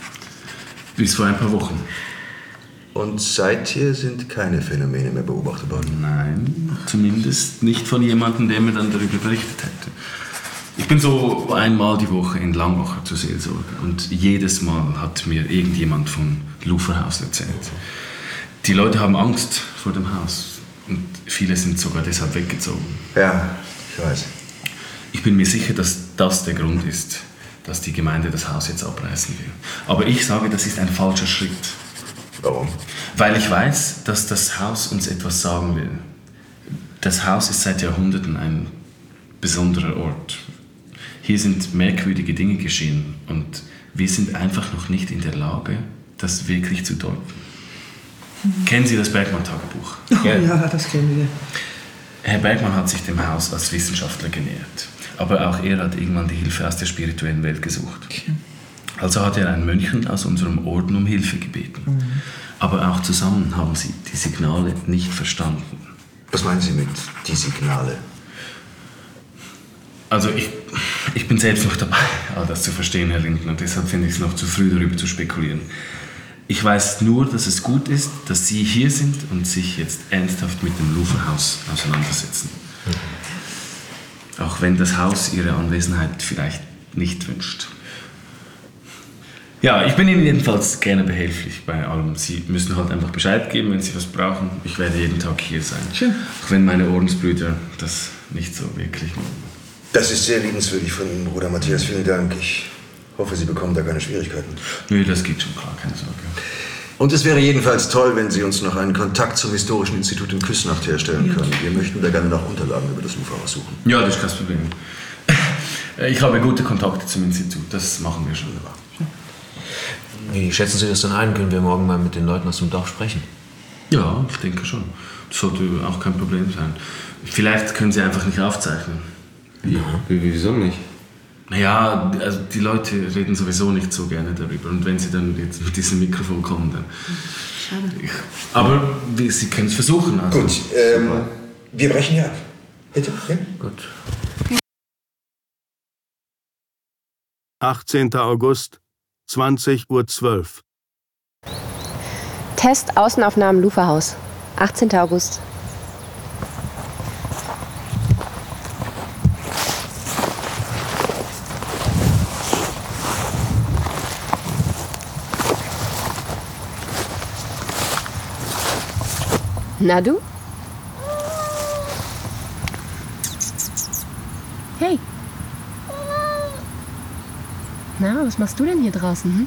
Bis vor ein paar Wochen. Und seither sind keine Phänomene mehr beobachtet worden? Nein, zumindest nicht von jemandem, der mir dann darüber berichtet hätte. Ich bin so einmal die Woche in Langmacher zur Seelsorge und jedes Mal hat mir irgendjemand von Luferhaus erzählt. Die Leute haben Angst vor dem Haus und viele sind sogar deshalb weggezogen. Ja, ich weiß. Ich bin mir sicher, dass das der Grund ist, dass die Gemeinde das Haus jetzt abreißen will. Aber ich sage, das ist ein falscher Schritt. Warum? Weil ich weiß, dass das Haus uns etwas sagen will. Das Haus ist seit Jahrhunderten ein besonderer Ort. Hier sind merkwürdige Dinge geschehen und wir sind einfach noch nicht in der Lage, das wirklich zu deuten. Kennen Sie das Bergmann-Tagebuch? Oh, ja, das kennen wir. Herr Bergmann hat sich dem Haus als Wissenschaftler genähert. Aber auch er hat irgendwann die Hilfe aus der spirituellen Welt gesucht. Okay. Also hat er einen Mönchen aus unserem Orden um Hilfe gebeten. Aber auch zusammen haben sie die Signale nicht verstanden. Was meinen Sie mit die Signale? Also ich bin selbst noch dabei, all das zu verstehen, Herr Lindner. Und deshalb finde ich es noch zu früh, darüber zu spekulieren. Ich weiß nur, dass es gut ist, dass Sie hier sind und sich jetzt ernsthaft mit dem Luferhaus auseinandersetzen. Auch wenn das Haus Ihre Anwesenheit vielleicht nicht wünscht. Ja, ich bin Ihnen jedenfalls gerne behilflich bei allem. Sie müssen halt einfach Bescheid geben, wenn Sie was brauchen. Ich werde jeden Tag hier sein. Schön. Auch wenn meine Ordensbrüder das nicht so wirklich mögen. Das ist sehr liebenswürdig von Ihnen, Bruder Matthias. Vielen Dank. Ich hoffe, Sie bekommen da keine Schwierigkeiten. Nö, das geht schon klar, keine Sorge. Und es wäre jedenfalls toll, wenn Sie uns noch einen Kontakt zum Historischen Institut in Küsnacht herstellen können. Wir möchten da gerne nach Unterlagen über das Luferhaus suchen. Ja, das ist kein Problem. Ich habe gute Kontakte zum Institut, das machen wir schon. Wie schätzen Sie das denn ein? Können wir morgen mal mit den Leuten aus dem Dorf sprechen? Ja, ich denke schon. Das sollte auch kein Problem sein. Vielleicht können Sie einfach nicht aufzeichnen. Wieso nicht? Naja, also die Leute reden sowieso nicht so gerne darüber. Und wenn sie dann jetzt mit diesem Mikrofon kommen, dann... Schade. Aber Sie können es versuchen. Also. Gut, wir brechen hier ab. Bitte? Ja? Gut. 18. August, 20:12 Uhr. Test Außenaufnahmen Luferhaus. 18. August. Na du? Hey. Na, was machst du denn hier draußen? Hm?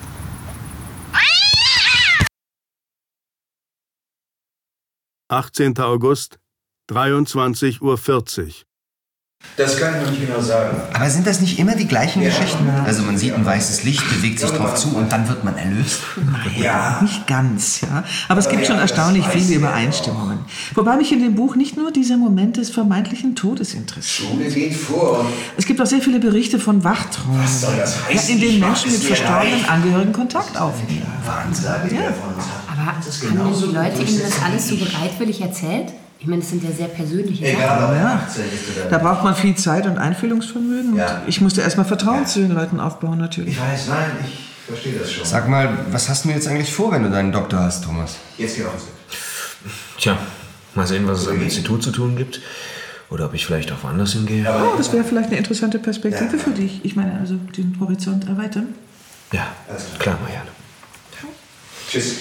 – 18. August, 23:40 Uhr. Das kann ich noch nicht genau sagen. Aber sind das nicht immer die gleichen Geschichten? Also man sieht ein weißes Licht, bewegt sich drauf zu und dann wird man erlöst? Ja, nicht ganz, ja. Aber es gibt schon erstaunlich viele Übereinstimmungen. Wobei mich in dem Buch nicht nur dieser Moment des vermeintlichen Todes interessiert. Schule geht vor. Es gibt auch sehr viele Berichte von Wachträumen, Was soll das heißen? in denen Menschen mit verstorbenen Angehörigen Kontakt aufnehmen. Wahnsinn, Ja. Aber haben die Leute Ihnen das alles so bereitwillig erzählt? Ich meine, das sind ja sehr persönliche Sachen. Ja, da braucht man viel Zeit und Einfühlungsvermögen. Ja. Und ich musste erstmal Vertrauen zu den Leuten aufbauen, natürlich. Ich weiß, nein, ich verstehe das schon. Sag mal, was hast du jetzt eigentlich vor, wenn du deinen Doktor hast, Thomas? Jetzt geh auf. Tja, mal sehen, was es am Institut zu tun gibt. Oder ob ich vielleicht auch woanders hingehe. Oh, das wäre vielleicht eine interessante Perspektive für dich. Ich meine, also den Horizont erweitern. Ja, klar, Marianne. Tschüss.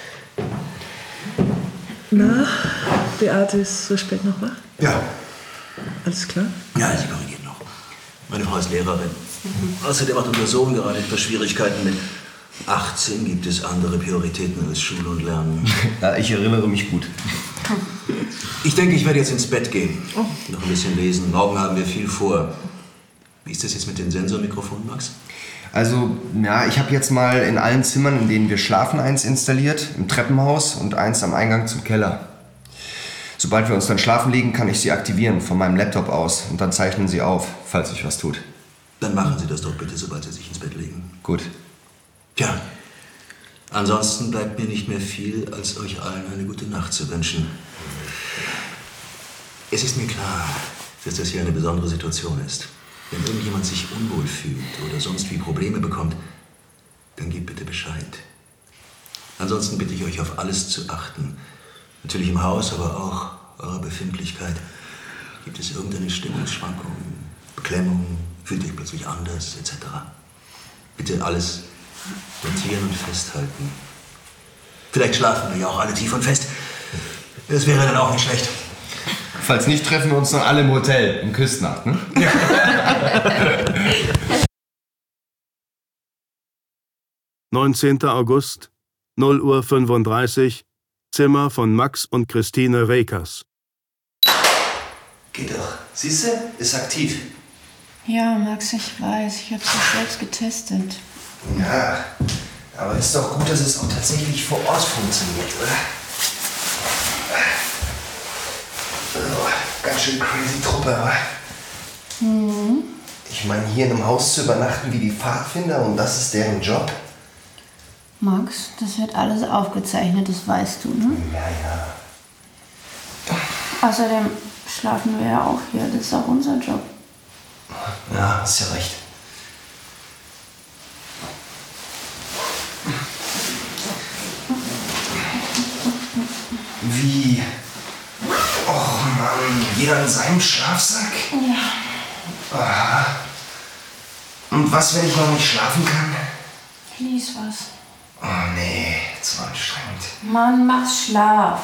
Na, Beate ist so spät noch wach? Ja. Alles klar? Ja, sie korrigiert noch. Meine Frau ist Lehrerin. Außerdem hat unser Sohn gerade etwas Schwierigkeiten mit 18 gibt es andere Prioritäten als Schule und Lernen. Ja, ich erinnere mich gut. Ich denke, ich werde jetzt ins Bett gehen. Noch ein bisschen lesen. Morgen haben wir viel vor. Wie ist das jetzt mit den Sensormikrofonen, Max? Also, ja, ich habe jetzt mal in allen Zimmern, in denen wir schlafen, eins installiert, im Treppenhaus und eins am Eingang zum Keller. Sobald wir uns dann schlafen legen, kann ich sie aktivieren von meinem Laptop aus und dann zeichnen sie auf, falls sich was tut. Dann machen Sie das doch bitte, sobald Sie sich ins Bett legen. Gut. Tja, ansonsten bleibt mir nicht mehr viel, als euch allen eine gute Nacht zu wünschen. Es ist mir klar, dass das hier eine besondere Situation ist. Wenn irgendjemand sich unwohl fühlt oder sonst wie Probleme bekommt, dann gebt bitte Bescheid. Ansonsten bitte ich euch auf alles zu achten. Natürlich im Haus, aber auch eurer Befindlichkeit. Gibt es irgendeine Stimmungsschwankung, Beklemmung, fühlt euch plötzlich anders, etc. Bitte alles notieren und festhalten. Vielleicht schlafen wir ja auch alle tief und fest. Das wäre dann auch nicht schlecht. Falls nicht, treffen wir uns dann alle im Hotel, in Küstnacht, ne? Ja. 19. August, 0:35 Uhr, Zimmer von Max und Christine Rekers. Geht doch. Siehst du? Ist aktiv. Ja, Max, ich weiß. Ich hab's doch selbst getestet. Ja, aber ist doch gut, dass es auch tatsächlich vor Ort funktioniert, oder? Oh, ganz schön crazy Truppe, oder? Mhm. Ich meine, hier in einem Haus zu übernachten wie die Pfadfinder und das ist deren Job? Max, das wird alles aufgezeichnet, das weißt du, ne? Ja, ja. Außerdem schlafen wir ja auch hier, das ist auch unser Job. Ja, hast ja recht. Wie? Och Mann, jeder in seinem Schlafsack? Ja. Aha. Und was, wenn ich noch nicht schlafen kann? Lies was. Oh nee, zu anstrengend. Mann, mach Schlaf.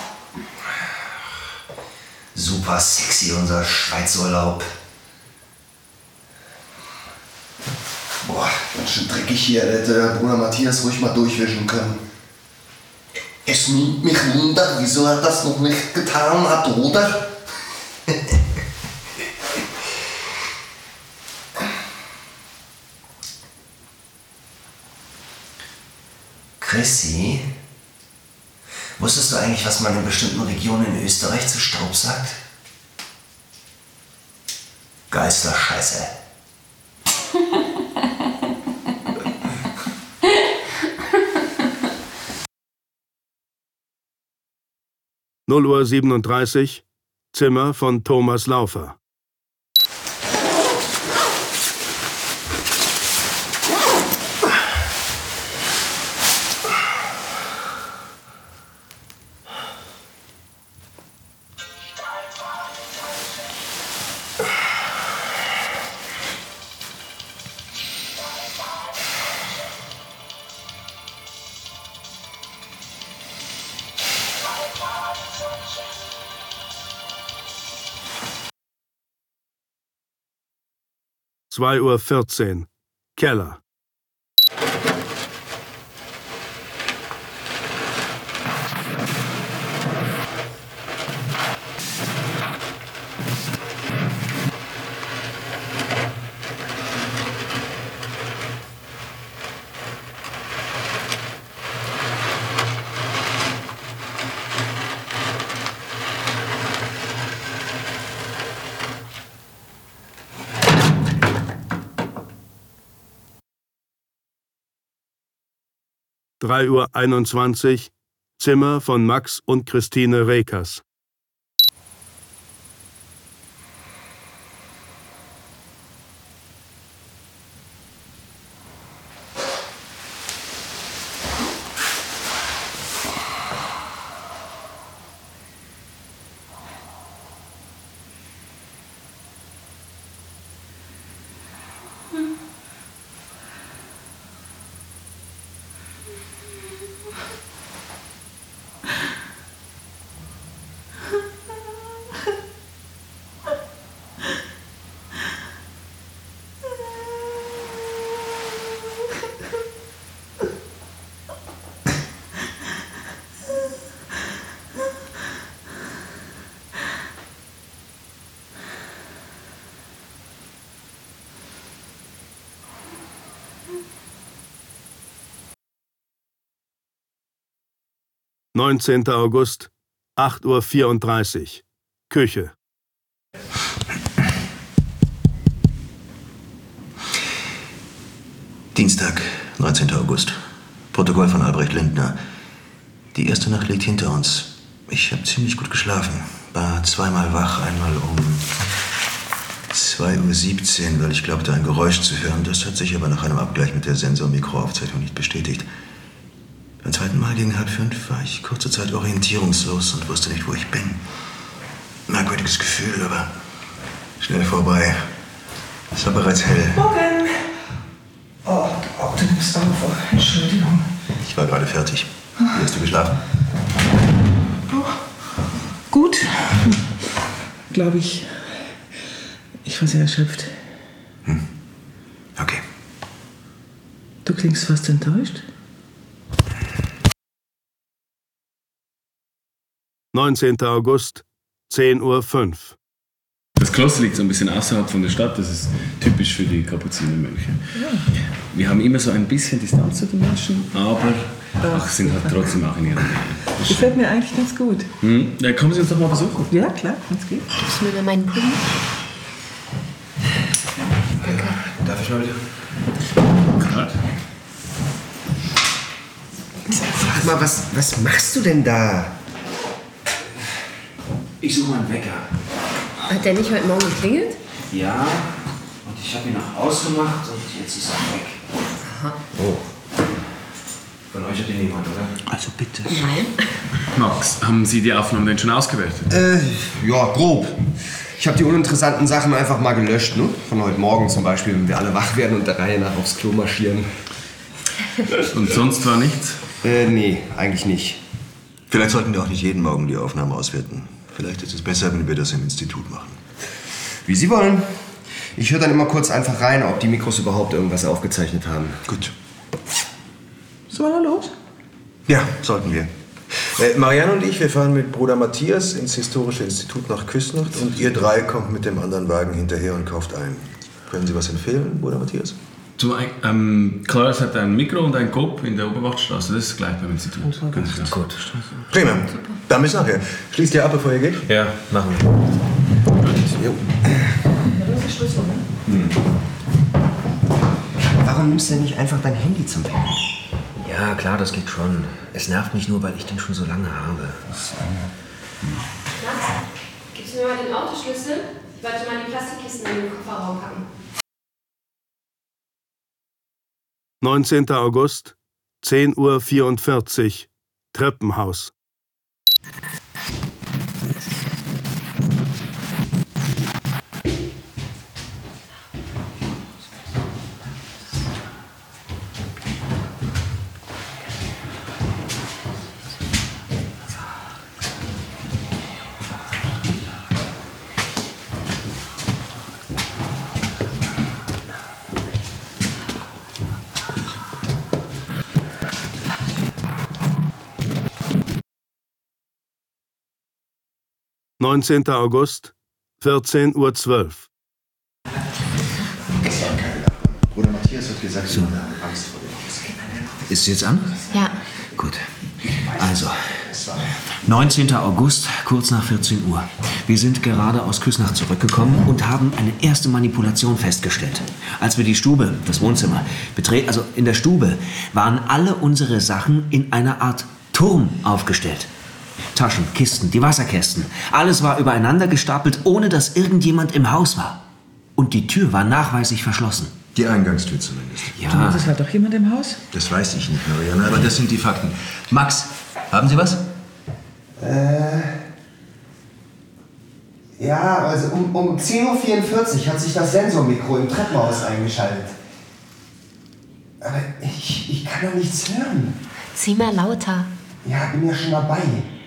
Super sexy, unser Schweizurlaub. Boah, ganz schön dreckig hier. Da hätte der Bruder Matthias ruhig mal durchwischen können. Es nimmt mich wunder, wieso er das noch nicht getan hat, oder? Chrissy, wusstest du eigentlich, was man in bestimmten Regionen in Österreich zu Staub sagt? Geisterscheiße. Uhr 37, Zimmer von Thomas Laufer. Uhr 14, Keller. Uhr 21, Zimmer von Max und Christine Rekers. August, 8:34 Uhr, Küche. Dienstag, 19. August. Protokoll von Albrecht Lindner. Die erste Nacht liegt hinter uns. Ich habe ziemlich gut geschlafen. War zweimal wach, einmal um 2:17 Uhr, weil ich glaubte, ein Geräusch zu hören. Das hat sich aber nach einem Abgleich mit der Sensor-Mikroaufzeichnung nicht bestätigt. Beim zweiten Mal gegen 4:30 war ich kurze Zeit orientierungslos und wusste nicht, wo ich bin. Merkwürdiges Gefühl, aber schnell vorbei. Es war bereits hell. Morgen! Oh, du nimmst auf. Entschuldigung. Ich war gerade fertig. Wie hast du geschlafen? Oh, gut. Glaube ich. Ich war sehr erschöpft. Okay. Du klingst fast enttäuscht. 19. August, 10:05 Uhr. Das Kloster liegt so ein bisschen außerhalb von der Stadt. Das ist typisch für die Kapuzinermönche. Ja. Wir haben immer so ein bisschen Distanz zu den Menschen, aber sind halt trotzdem auch in ihrer Nähe. Das gefällt mir eigentlich ganz gut. Ja, kommen Sie uns doch mal besuchen. Ja, klar, ganz gut. Gibst du mir mal meinen Pulli? Danke. Darf ich mal wieder? Klar. Sag mal, was machst du denn da? Ich suche meinen Wecker. Hat der nicht heute Morgen geklingelt? Ja, und ich habe ihn auch ausgemacht und jetzt ist er weg. Aha. Oh. Von euch hat ihn niemand, oder? Also bitte. Nein. Max, haben Sie die Aufnahmen denn schon ausgewertet? Ja, grob. Ich habe die uninteressanten Sachen einfach mal gelöscht, ne? Von heute Morgen zum Beispiel, wenn wir alle wach werden und der Reihe nach aufs Klo marschieren. Und sonst war nichts? Nee, eigentlich nicht. Vielleicht sollten wir auch nicht jeden Morgen die Aufnahmen auswerten. Vielleicht ist es besser, wenn wir das im Institut machen. Wie Sie wollen. Ich höre dann immer kurz einfach rein, ob die Mikros überhaupt irgendwas aufgezeichnet haben. Gut. Sollen wir los? Ja, sollten wir. Marianne und ich, wir fahren mit Bruder Matthias ins Historische Institut nach Küsnacht und ihr drei kommt mit dem anderen Wagen hinterher und kauft ein. Können Sie was empfehlen, Bruder Matthias? Du, Claris hat ein Mikro und ein Coop in der Oberwachtstraße. Das ist gleich beim Institut. Gut. Prima. Dann bis nachher. Schließt ihr ab, bevor ihr geht? Ja, machen wir. Jo. Das ist Schlüssel, ne? Warum nimmst du denn nicht einfach dein Handy zum Wecken? Ja, klar, das geht schon. Es nervt mich nur, weil ich den schon so lange habe. Schatz, gibst du mir mal den Autoschlüssel? Ich wollte mal die Plastikkisten in den Kofferraum packen. 19. August, 10:44 Uhr, Treppenhaus. (19. August, 14:12 Uhr). Bruder Matthias hat gesagt, Sie haben Angst vor dem Haus. Ist es jetzt an? Ja. Gut. Also, 19. August, kurz nach 14 Uhr. Wir sind gerade aus Küsnacht zurückgekommen und haben eine erste Manipulation festgestellt. Als wir die Stube, das Wohnzimmer, betreten, also in der Stube, waren alle unsere Sachen in einer Art Turm aufgestellt. Taschen, Kisten, die Wasserkästen. Alles war übereinander gestapelt, ohne dass irgendjemand im Haus war. Und die Tür war nachweislich verschlossen. Die Eingangstür zumindest. Ja. Es war doch jemand im Haus? Das weiß ich nicht, Marianne, aber das sind die Fakten. Max, haben Sie was? Ja, also um 10:44 Uhr hat sich das Sensormikro im Treppenhaus eingeschaltet. Aber ich kann doch nichts hören. Zieh mal lauter. Ja, bin ja schon dabei.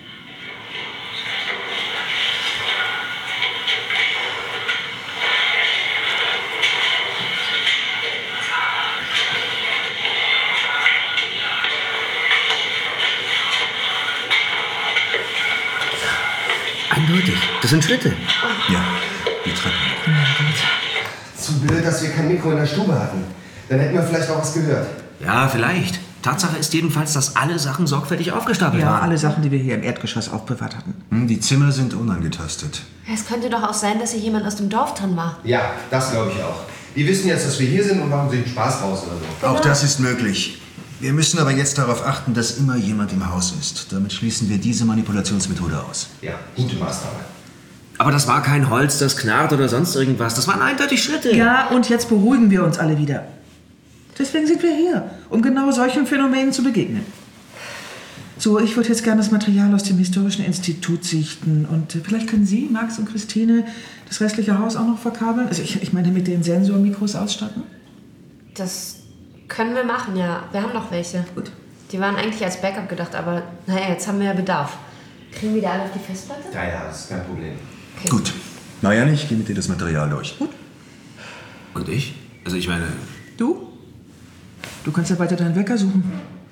Eindeutig, das sind Schritte. Ja, die Treppe. Zu blöd, dass wir kein Mikro in der Stube hatten. Dann hätten wir vielleicht auch was gehört. Ja, vielleicht. Tatsache ist jedenfalls, dass alle Sachen sorgfältig aufgestapelt waren. Ja, alle Sachen, die wir hier im Erdgeschoss aufbewahrt hatten. Die Zimmer sind unangetastet. Es könnte doch auch sein, dass hier jemand aus dem Dorf drin war. Ja, das glaube ich auch. Die wissen jetzt, dass wir hier sind und machen sich einen Spaß raus oder so. Auch das ist möglich. Wir müssen aber jetzt darauf achten, dass immer jemand im Haus ist. Damit schließen wir diese Manipulationsmethode aus. Ja, gute Maßnahme. Aber das war kein Holz, das knarrt oder sonst irgendwas. Das waren eindeutig Schritte. Ja, und jetzt beruhigen wir uns alle wieder. Deswegen sind wir hier, um genau solchen Phänomenen zu begegnen. So, ich würde jetzt gerne das Material aus dem Historischen Institut sichten. Und vielleicht können Sie, Max und Christine, das restliche Haus auch noch verkabeln? Also ich meine, mit den Sensormikros ausstatten? Das können wir machen, ja. Wir haben noch welche. Gut. Die waren eigentlich als Backup gedacht, aber naja, jetzt haben wir ja Bedarf. Kriegen wir die alle auf die Festplatte? Ja, das ist kein Problem. Okay. Gut. Marianne, ich gehe mit dir das Material durch. Gut. Und ich? Also ich meine... Du? Du kannst ja weiter deinen Wecker suchen.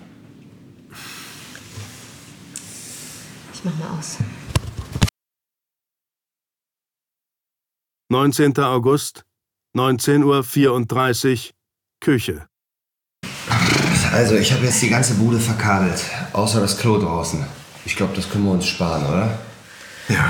Ich mach mal aus. 19. August, 19:34 Uhr, Küche. Also, ich habe jetzt die ganze Bude verkabelt, außer das Klo draußen. Ich glaube, das können wir uns sparen, oder? Ja.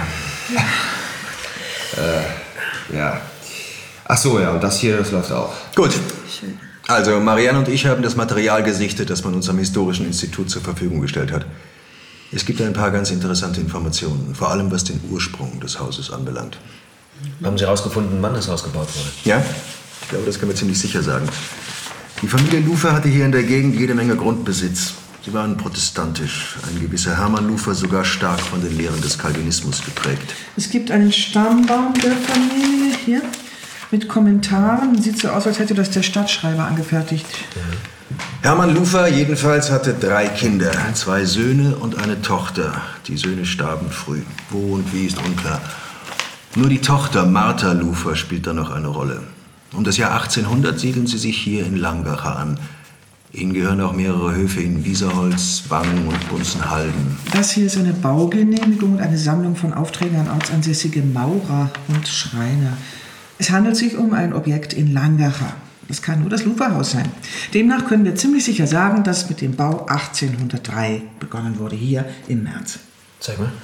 Ja. Ach so, ja, und das hier, das läuft auch. Gut. Also, Marianne und ich haben das Material gesichtet, das man uns am Historischen Institut zur Verfügung gestellt hat. Es gibt ein paar ganz interessante Informationen, vor allem was den Ursprung des Hauses anbelangt. Haben Sie herausgefunden, wann das Haus gebaut wurde? Ja, ich glaube, das können wir ziemlich sicher sagen. Die Familie Lufer hatte hier in der Gegend jede Menge Grundbesitz. Sie waren protestantisch, ein gewisser Hermann Lufer sogar stark von den Lehren des Calvinismus geprägt. Es gibt einen Stammbaum der Familie hier mit Kommentaren. Sieht so aus, als hätte das der Stadtschreiber angefertigt. Hermann Lufer jedenfalls hatte 3 Kinder, 2 Söhne und eine Tochter. Die Söhne starben früh. Wo und wie ist unklar. Nur die Tochter Martha Lufer spielt da noch eine Rolle. Um das Jahr 1800 siedeln sie sich hier in Langacher an. Ihnen gehören auch mehrere Höfe in Wieserholz, Wangen und Bunzenhalden. Das hier ist eine Baugenehmigung und eine Sammlung von Aufträgen an ortsansässige Maurer und Schreiner. Es handelt sich um ein Objekt in Langacher. Das kann nur das Luferhaus sein. Demnach können wir ziemlich sicher sagen, dass mit dem Bau 1803 begonnen wurde, hier im März. Zeig mal.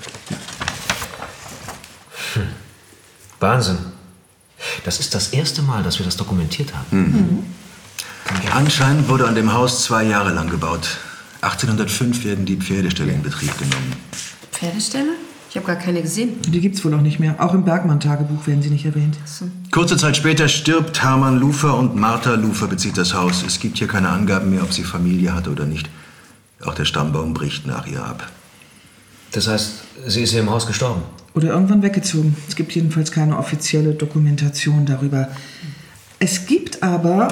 Wahnsinn. Das ist das erste Mal, dass wir das dokumentiert haben. Anscheinend wurde an dem Haus 2 Jahre lang gebaut. 1805 werden die Pferdeställe in Betrieb genommen. Pferdeställe? Ich habe gar keine gesehen. Die gibt's wohl auch nicht mehr. Auch im Bergmann-Tagebuch werden sie nicht erwähnt. Kurze Zeit später stirbt Hermann Lufer und Martha Lufer bezieht das Haus. Es gibt hier keine Angaben mehr, ob sie Familie hatte oder nicht. Auch der Stammbaum bricht nach ihr ab. Das heißt, sie ist hier im Haus gestorben? Oder irgendwann weggezogen. Es gibt jedenfalls keine offizielle Dokumentation darüber. Es gibt aber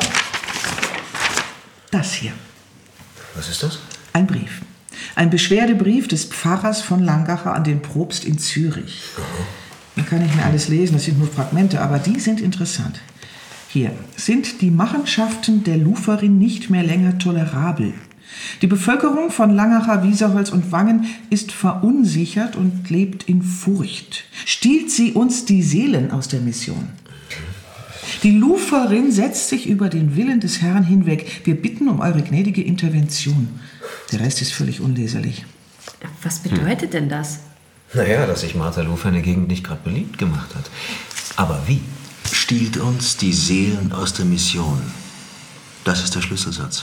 das hier. Was ist das? Ein Brief. Ein Beschwerdebrief des Pfarrers von Langacher an den Propst in Zürich. Man kann nicht mehr alles lesen, das sind nur Fragmente, aber die sind interessant. Hier sind die Machenschaften der Luferin nicht mehr länger tolerabel. Die Bevölkerung von Langacher, Wieserholz und Wangen ist verunsichert und lebt in Furcht. Stiehlt sie uns die Seelen aus der Mission? Die Luferin setzt sich über den Willen des Herrn hinweg. Wir bitten um eure gnädige Intervention. Der Rest ist völlig unleserlich. Was bedeutet denn das? Naja, dass sich Martha Lufer in der Gegend nicht gerade beliebt gemacht hat. Aber wie? Stiehlt uns die Seelen aus der Mission. Das ist der Schlüsselsatz.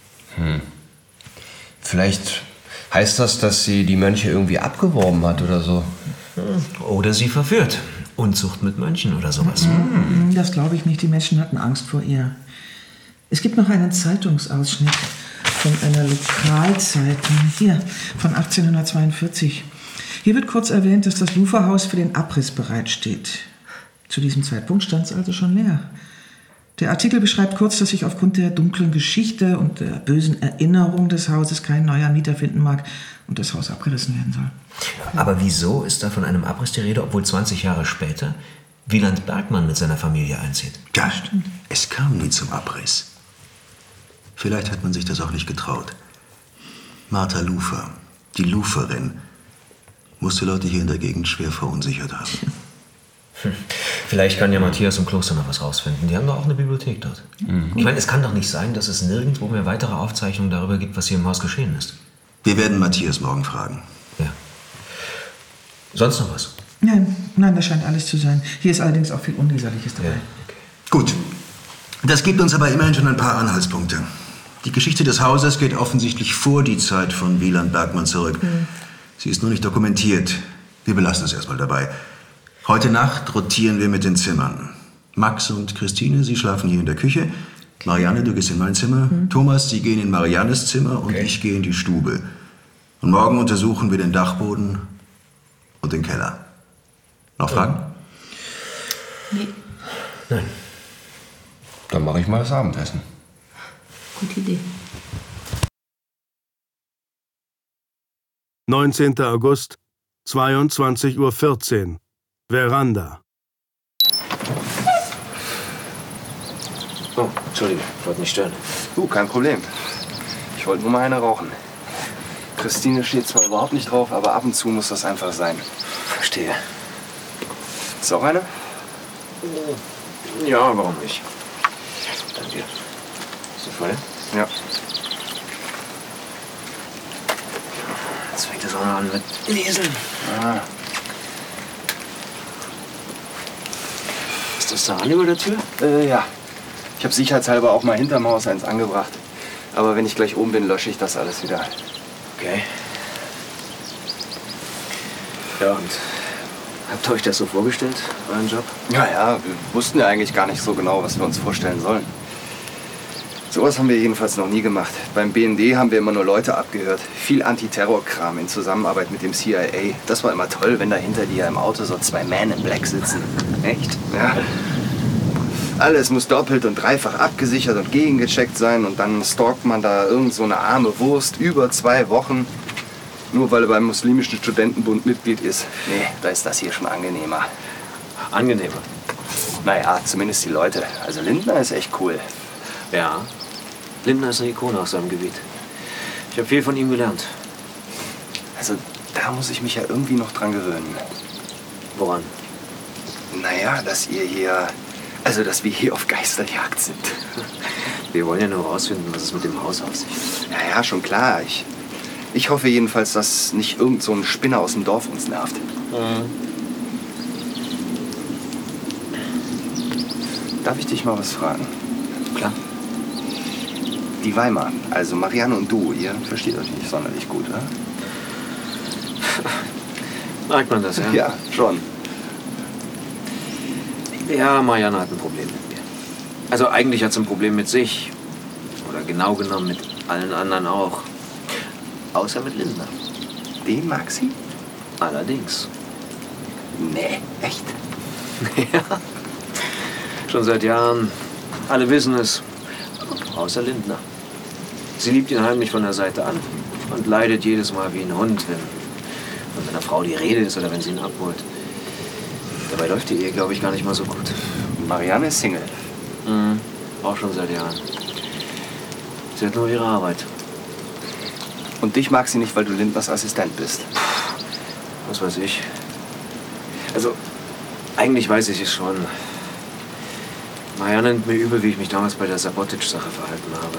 Vielleicht heißt das, dass sie die Mönche irgendwie abgeworben hat oder so. Oder sie verführt. Unzucht mit Mönchen oder sowas. Das glaube ich nicht. Die Menschen hatten Angst vor ihr. Es gibt noch einen Zeitungsausschnitt von einer Lokalzeitung. Hier, von 1842. Hier wird kurz erwähnt, dass das Luferhaus für den Abriss bereitsteht. Zu diesem Zeitpunkt stand es also schon leer. Der Artikel beschreibt kurz, dass sich aufgrund der dunklen Geschichte und der bösen Erinnerung des Hauses kein neuer Mieter finden mag und das Haus abgerissen werden soll. Aber wieso ist da von einem Abriss die Rede, obwohl 20 Jahre später Wieland Bergmann mit seiner Familie einzieht? Ja, stimmt. Es kam nie zum Abriss. Vielleicht hat man sich das auch nicht getraut. Martha Lufer, die Luferin, musste Leute hier in der Gegend schwer verunsichert haben. Vielleicht kann ja Matthias im Kloster noch was rausfinden. Die haben doch auch eine Bibliothek dort. Ich meine, es kann doch nicht sein, dass es nirgendwo mehr weitere Aufzeichnungen darüber gibt, was hier im Haus geschehen ist. Wir werden Matthias morgen fragen. Ja. Sonst noch was? Nein, das scheint alles zu sein. Hier ist allerdings auch viel Unleserliches dabei. Ja. Gut. Das gibt uns aber immerhin schon ein paar Anhaltspunkte. Die Geschichte des Hauses geht offensichtlich vor die Zeit von Wieland Bergmann zurück. Sie ist nur nicht dokumentiert. Wir belassen es erstmal dabei. Heute Nacht rotieren wir mit den Zimmern. Max und Christine, Sie schlafen hier in der Küche. Marianne, du gehst in mein Zimmer. Thomas, Sie gehen in Mariannes Zimmer und ich gehe in die Stube. Und morgen untersuchen wir den Dachboden und den Keller. Noch Fragen? Nee. Nein. Dann mache ich mal das Abendessen. Gute Idee. 19. August, 22:14 Uhr. Veranda. Oh, Entschuldigung, ich wollte nicht stören. Kein Problem. Ich wollte nur mal eine rauchen. Christine steht zwar überhaupt nicht drauf, aber ab und zu muss das einfach sein. Verstehe. Ist auch eine? Ja, warum nicht? Danke. Ist du voll? Ja. Jetzt fängt es auch noch an mit Lesen. Ah. Ist das da an über der Tür? Ja. Ich habe sicherheitshalber auch mal hinterm Haus eins angebracht. Aber wenn ich gleich oben bin, lösche ich das alles wieder. Okay. Ja, und habt ihr euch das so vorgestellt, euren Job? Ja, wir wussten ja eigentlich gar nicht so genau, was wir uns vorstellen sollen. Sowas haben wir jedenfalls noch nie gemacht. Beim BND haben wir immer nur Leute abgehört. Viel Antiterrorkram in Zusammenarbeit mit dem CIA. Das war immer toll, wenn da hinter dir im Auto so 2 Men in Black sitzen. Echt? Ja. Alles muss doppelt und dreifach abgesichert und gegengecheckt sein. Und dann stalkt man da irgend so eine arme Wurst über 2 Wochen. Nur weil er beim muslimischen Studentenbund Mitglied ist. Nee, da ist das hier schon angenehmer. Angenehmer? Naja, zumindest die Leute. Also Lindner ist echt cool. Ja. Lindner ist eine Ikone aus seinem Gebiet. Ich habe viel von ihm gelernt. Also da muss ich mich ja irgendwie noch dran gewöhnen. Woran? Naja, dass ihr hier Also, dass wir hier auf Geisterjagd sind. Wir wollen ja nur rausfinden, was es mit dem Haus auf sich hat. Ja, schon klar. Ich hoffe jedenfalls, dass nicht irgend so ein Spinner aus dem Dorf uns nervt. Darf ich dich mal was fragen? Klar. Die Weimar, also Marianne und du, ihr versteht euch nicht sonderlich gut, oder? Merkt man das, ja? Ja, schon. Ja, Marianne hat ein Problem mit mir. Also eigentlich hat sie ein Problem mit sich. Oder genau genommen mit allen anderen auch. Außer mit Lindner. Den mag sie? Allerdings. Nee, echt? Ja. Schon seit Jahren. Alle wissen es. Außer Lindner. Sie liebt ihn heimlich von der Seite an. Und leidet jedes Mal wie ein Hund, wenn von seiner Frau die Rede ist oder wenn sie ihn abholt. Dabei läuft die Ehe, glaube ich, gar nicht mal so gut. Marianne ist Single. Auch schon seit Jahren. Sie hat nur ihre Arbeit. Und dich mag sie nicht, weil du Lindners Assistent bist. Was weiß ich. Also, eigentlich weiß ich es schon. Marianne nimmt mir übel, wie ich mich damals bei der Sabotic-Sache verhalten habe.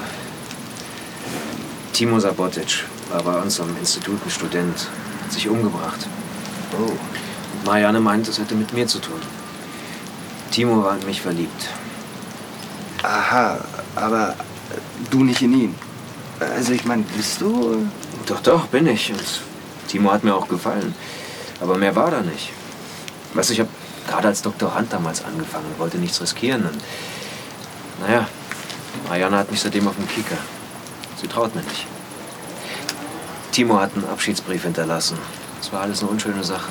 Timo Sabotic war bei uns am Institut ein Student, hat sich umgebracht. Oh. Und Marianne meint, es hätte mit mir zu tun. Timo war in mich verliebt. Aha, aber du nicht in ihn. Also ich meine, bist du? Doch, bin ich. Und Timo hat mir auch gefallen. Aber mehr war da nicht. Weißt du, ich habe gerade als Doktorand damals angefangen, wollte nichts riskieren. Und naja, Marianne hat mich seitdem auf dem Kicker. Sie traut mir nicht. Timo hat einen Abschiedsbrief hinterlassen. Das war alles eine unschöne Sache.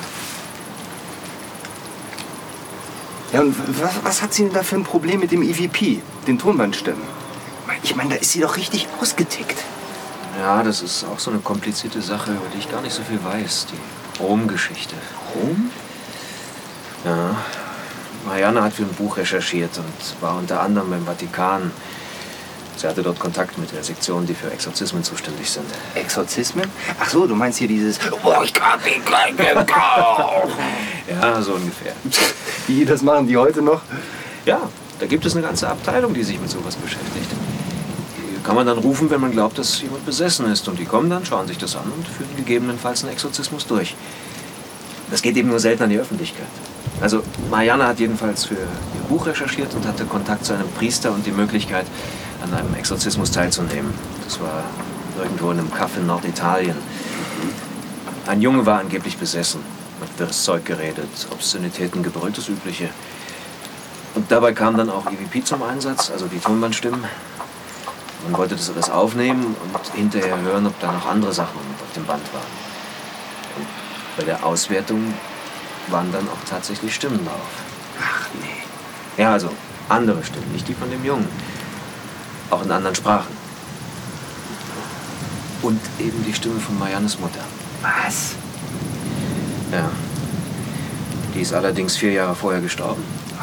Ja, und was hat sie denn da für ein Problem mit dem EVP, den Tonbandstimmen? Ich meine, da ist sie doch richtig ausgetickt. Ja, das ist auch so eine komplizierte Sache, über die ich gar nicht so viel weiß. Die Rom-Geschichte. Rom? Ja. Marianne hat für ein Buch recherchiert und war unter anderem im Vatikan. Sie hatte dort Kontakt mit der Sektion, die für Exorzismen zuständig sind. Exorzismen? Ach so, du meinst hier dieses... Oh, ich kann den kleinen Ja, so ungefähr. Wie, das machen die heute noch? Ja, da gibt es eine ganze Abteilung, die sich mit sowas beschäftigt. Die kann man dann rufen, wenn man glaubt, dass jemand besessen ist. Und die kommen dann, schauen sich das an und führen gegebenenfalls einen Exorzismus durch. Das geht eben nur selten an die Öffentlichkeit. Also Marianne hat jedenfalls für ihr Buch recherchiert und hatte Kontakt zu einem Priester und die Möglichkeit, an einem Exorzismus teilzunehmen. Das war irgendwo in einem Kaff in Norditalien. Ein Junge war angeblich besessen, hat wirres Zeug geredet, Obszönitäten gebrüllt, das Übliche. Und dabei kam dann auch EVP zum Einsatz, also die Tonbandstimmen. Man wollte das alles aufnehmen und hinterher hören, ob da noch andere Sachen auf dem Band waren. Und bei der Auswertung waren dann auch tatsächlich Stimmen drauf. Ach nee. Ja, also andere Stimmen, nicht die von dem Jungen. Auch in anderen Sprachen. Und eben die Stimme von Mariannes Mutter. Was? Ja. Die ist allerdings 4 Jahre vorher gestorben.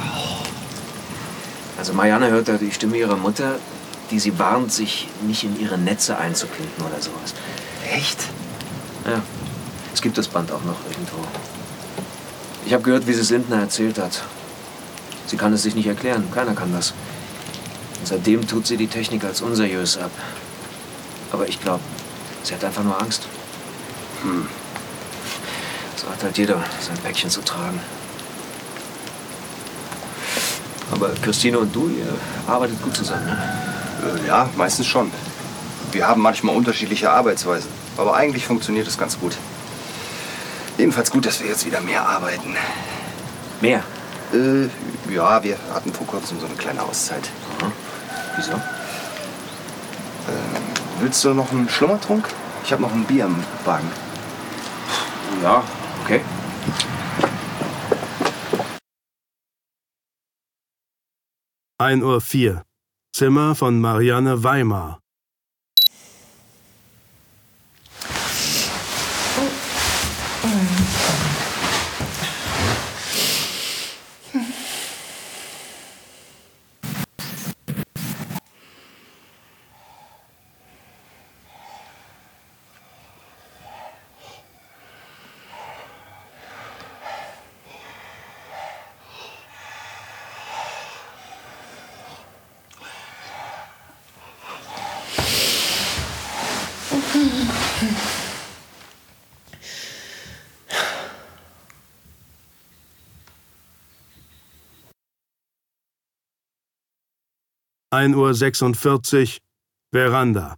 Also Marianne hört da die Stimme ihrer Mutter, die sie warnt, sich nicht in ihre Netze einzuklinken oder sowas. Echt? Ja. Es gibt das Band auch noch irgendwo. Ich habe gehört, wie sie es Lindner erzählt hat. Sie kann es sich nicht erklären. Keiner kann das. Und seitdem tut sie die Technik als unseriös ab. Aber ich glaube, sie hat einfach nur Angst. So hat halt jeder sein Päckchen zu tragen. Aber Christine und du, ihr arbeitet gut zusammen, ne? Ja, meistens schon. Wir haben manchmal unterschiedliche Arbeitsweisen. Aber eigentlich funktioniert es ganz gut. Jedenfalls gut, dass wir jetzt wieder mehr arbeiten. Mehr? Ja, wir hatten vor kurzem so eine kleine Auszeit. Aha. Wieso? Willst du noch einen Schlummertrunk? Ich habe noch ein Bier im Wagen. Ja, okay. (1:04 Uhr). Zimmer von Marianne Weimar. 1:46 Uhr, Veranda.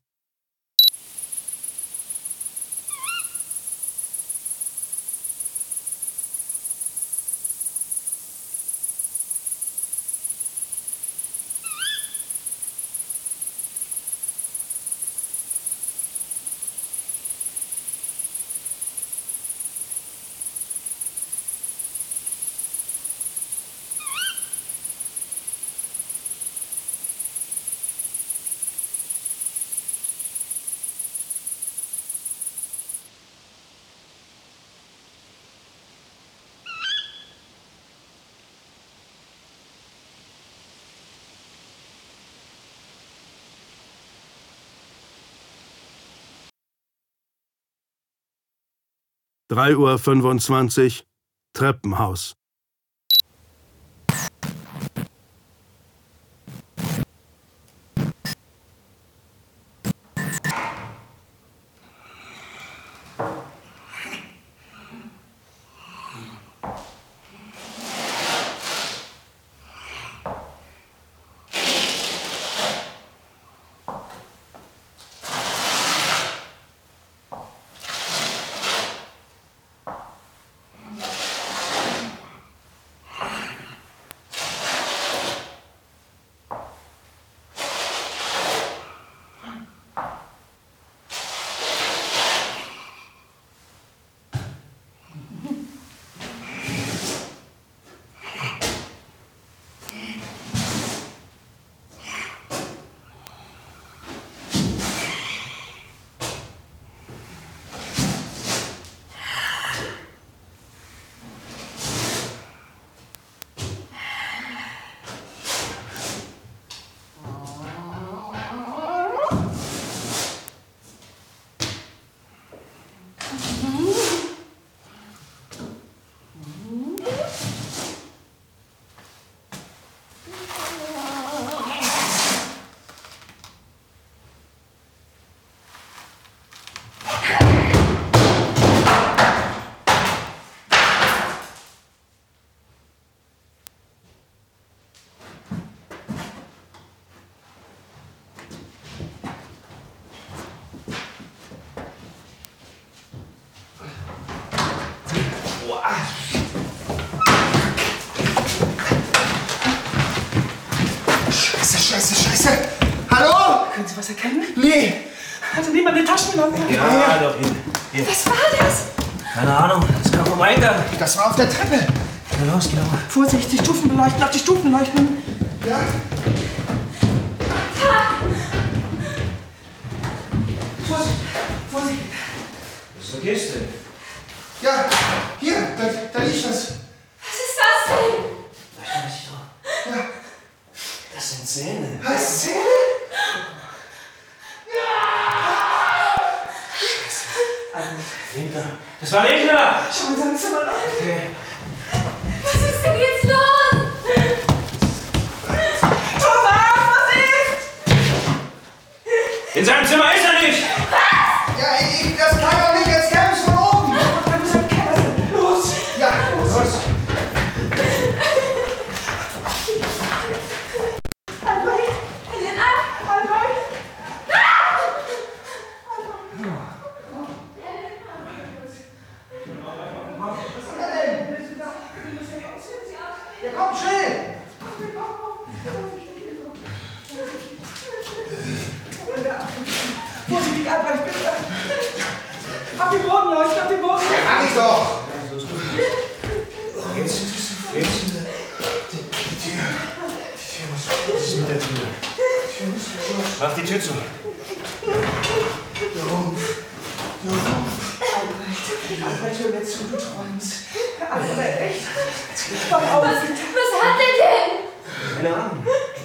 (3:25 Uhr), Treppenhaus. Scheiße! Hallo? Können Sie was erkennen? Nee! Also nehmen wir eine Taschenlampe. Ja, doch hin. Hier. Was war das? Keine Ahnung, das kam vom Eingang. Das war auf der Treppe. Na los, genau. Vorsicht, die Stufen beleuchten, auf die Stufen leuchten. Ja. Vorsicht. Was ist die Kiste? Ja, hier, da liegt was. Was ist das denn? Ja. Das sind Zähne. Was, Zähne? Winter. Das war Winter! Schauen Sie uns mal an. Okay. Was ist denn jetzt los? Thomas, was ist? In seinem Zimmer ist er nicht! Ja, das kann doch nicht, jetzt käme es von oben. Wir müssen im Keller sind. Los! Ja, los. Albrecht! Helena! Albrecht! Ja, komm, schnell! Vorsichtig, Albrecht, bitte! Auf den Boden leuchten, auf den Boden! Ja, mach ich doch! Jetzt. Die Tür. Was ist mit der Tür? Mach die Tür zu. Albrecht, hör mir zu, du träumst. Albrecht! Wach auf! Was hat er denn? Keine Ahnung.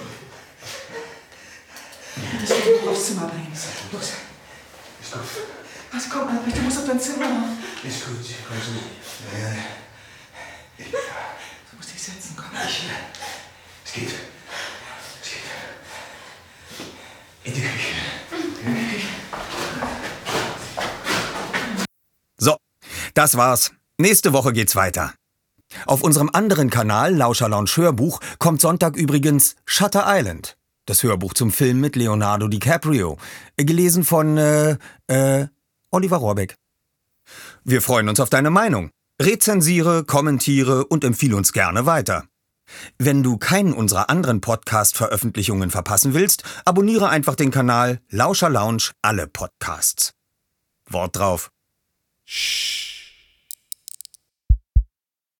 Das wird aufs Zimmer bringen. Los. Ist gut. Was, komm, Albrecht, du musst auf dein Zimmer. Ist gut. Kommst du nicht? Du musst dich setzen, komm. Es geht. In die Küche. So, das war's. Nächste Woche geht's weiter. Auf unserem anderen Kanal, Lauscher Lounge Hörbuch, kommt Sonntag übrigens Shutter Island. Das Hörbuch zum Film mit Leonardo DiCaprio. Gelesen von, Oliver Rohrbeck. Wir freuen uns auf deine Meinung. Rezensiere, kommentiere und empfehle uns gerne weiter. Wenn du keinen unserer anderen Podcast-Veröffentlichungen verpassen willst, abonniere einfach den Kanal Lauscher Lounge alle Podcasts. Wort drauf. Shh.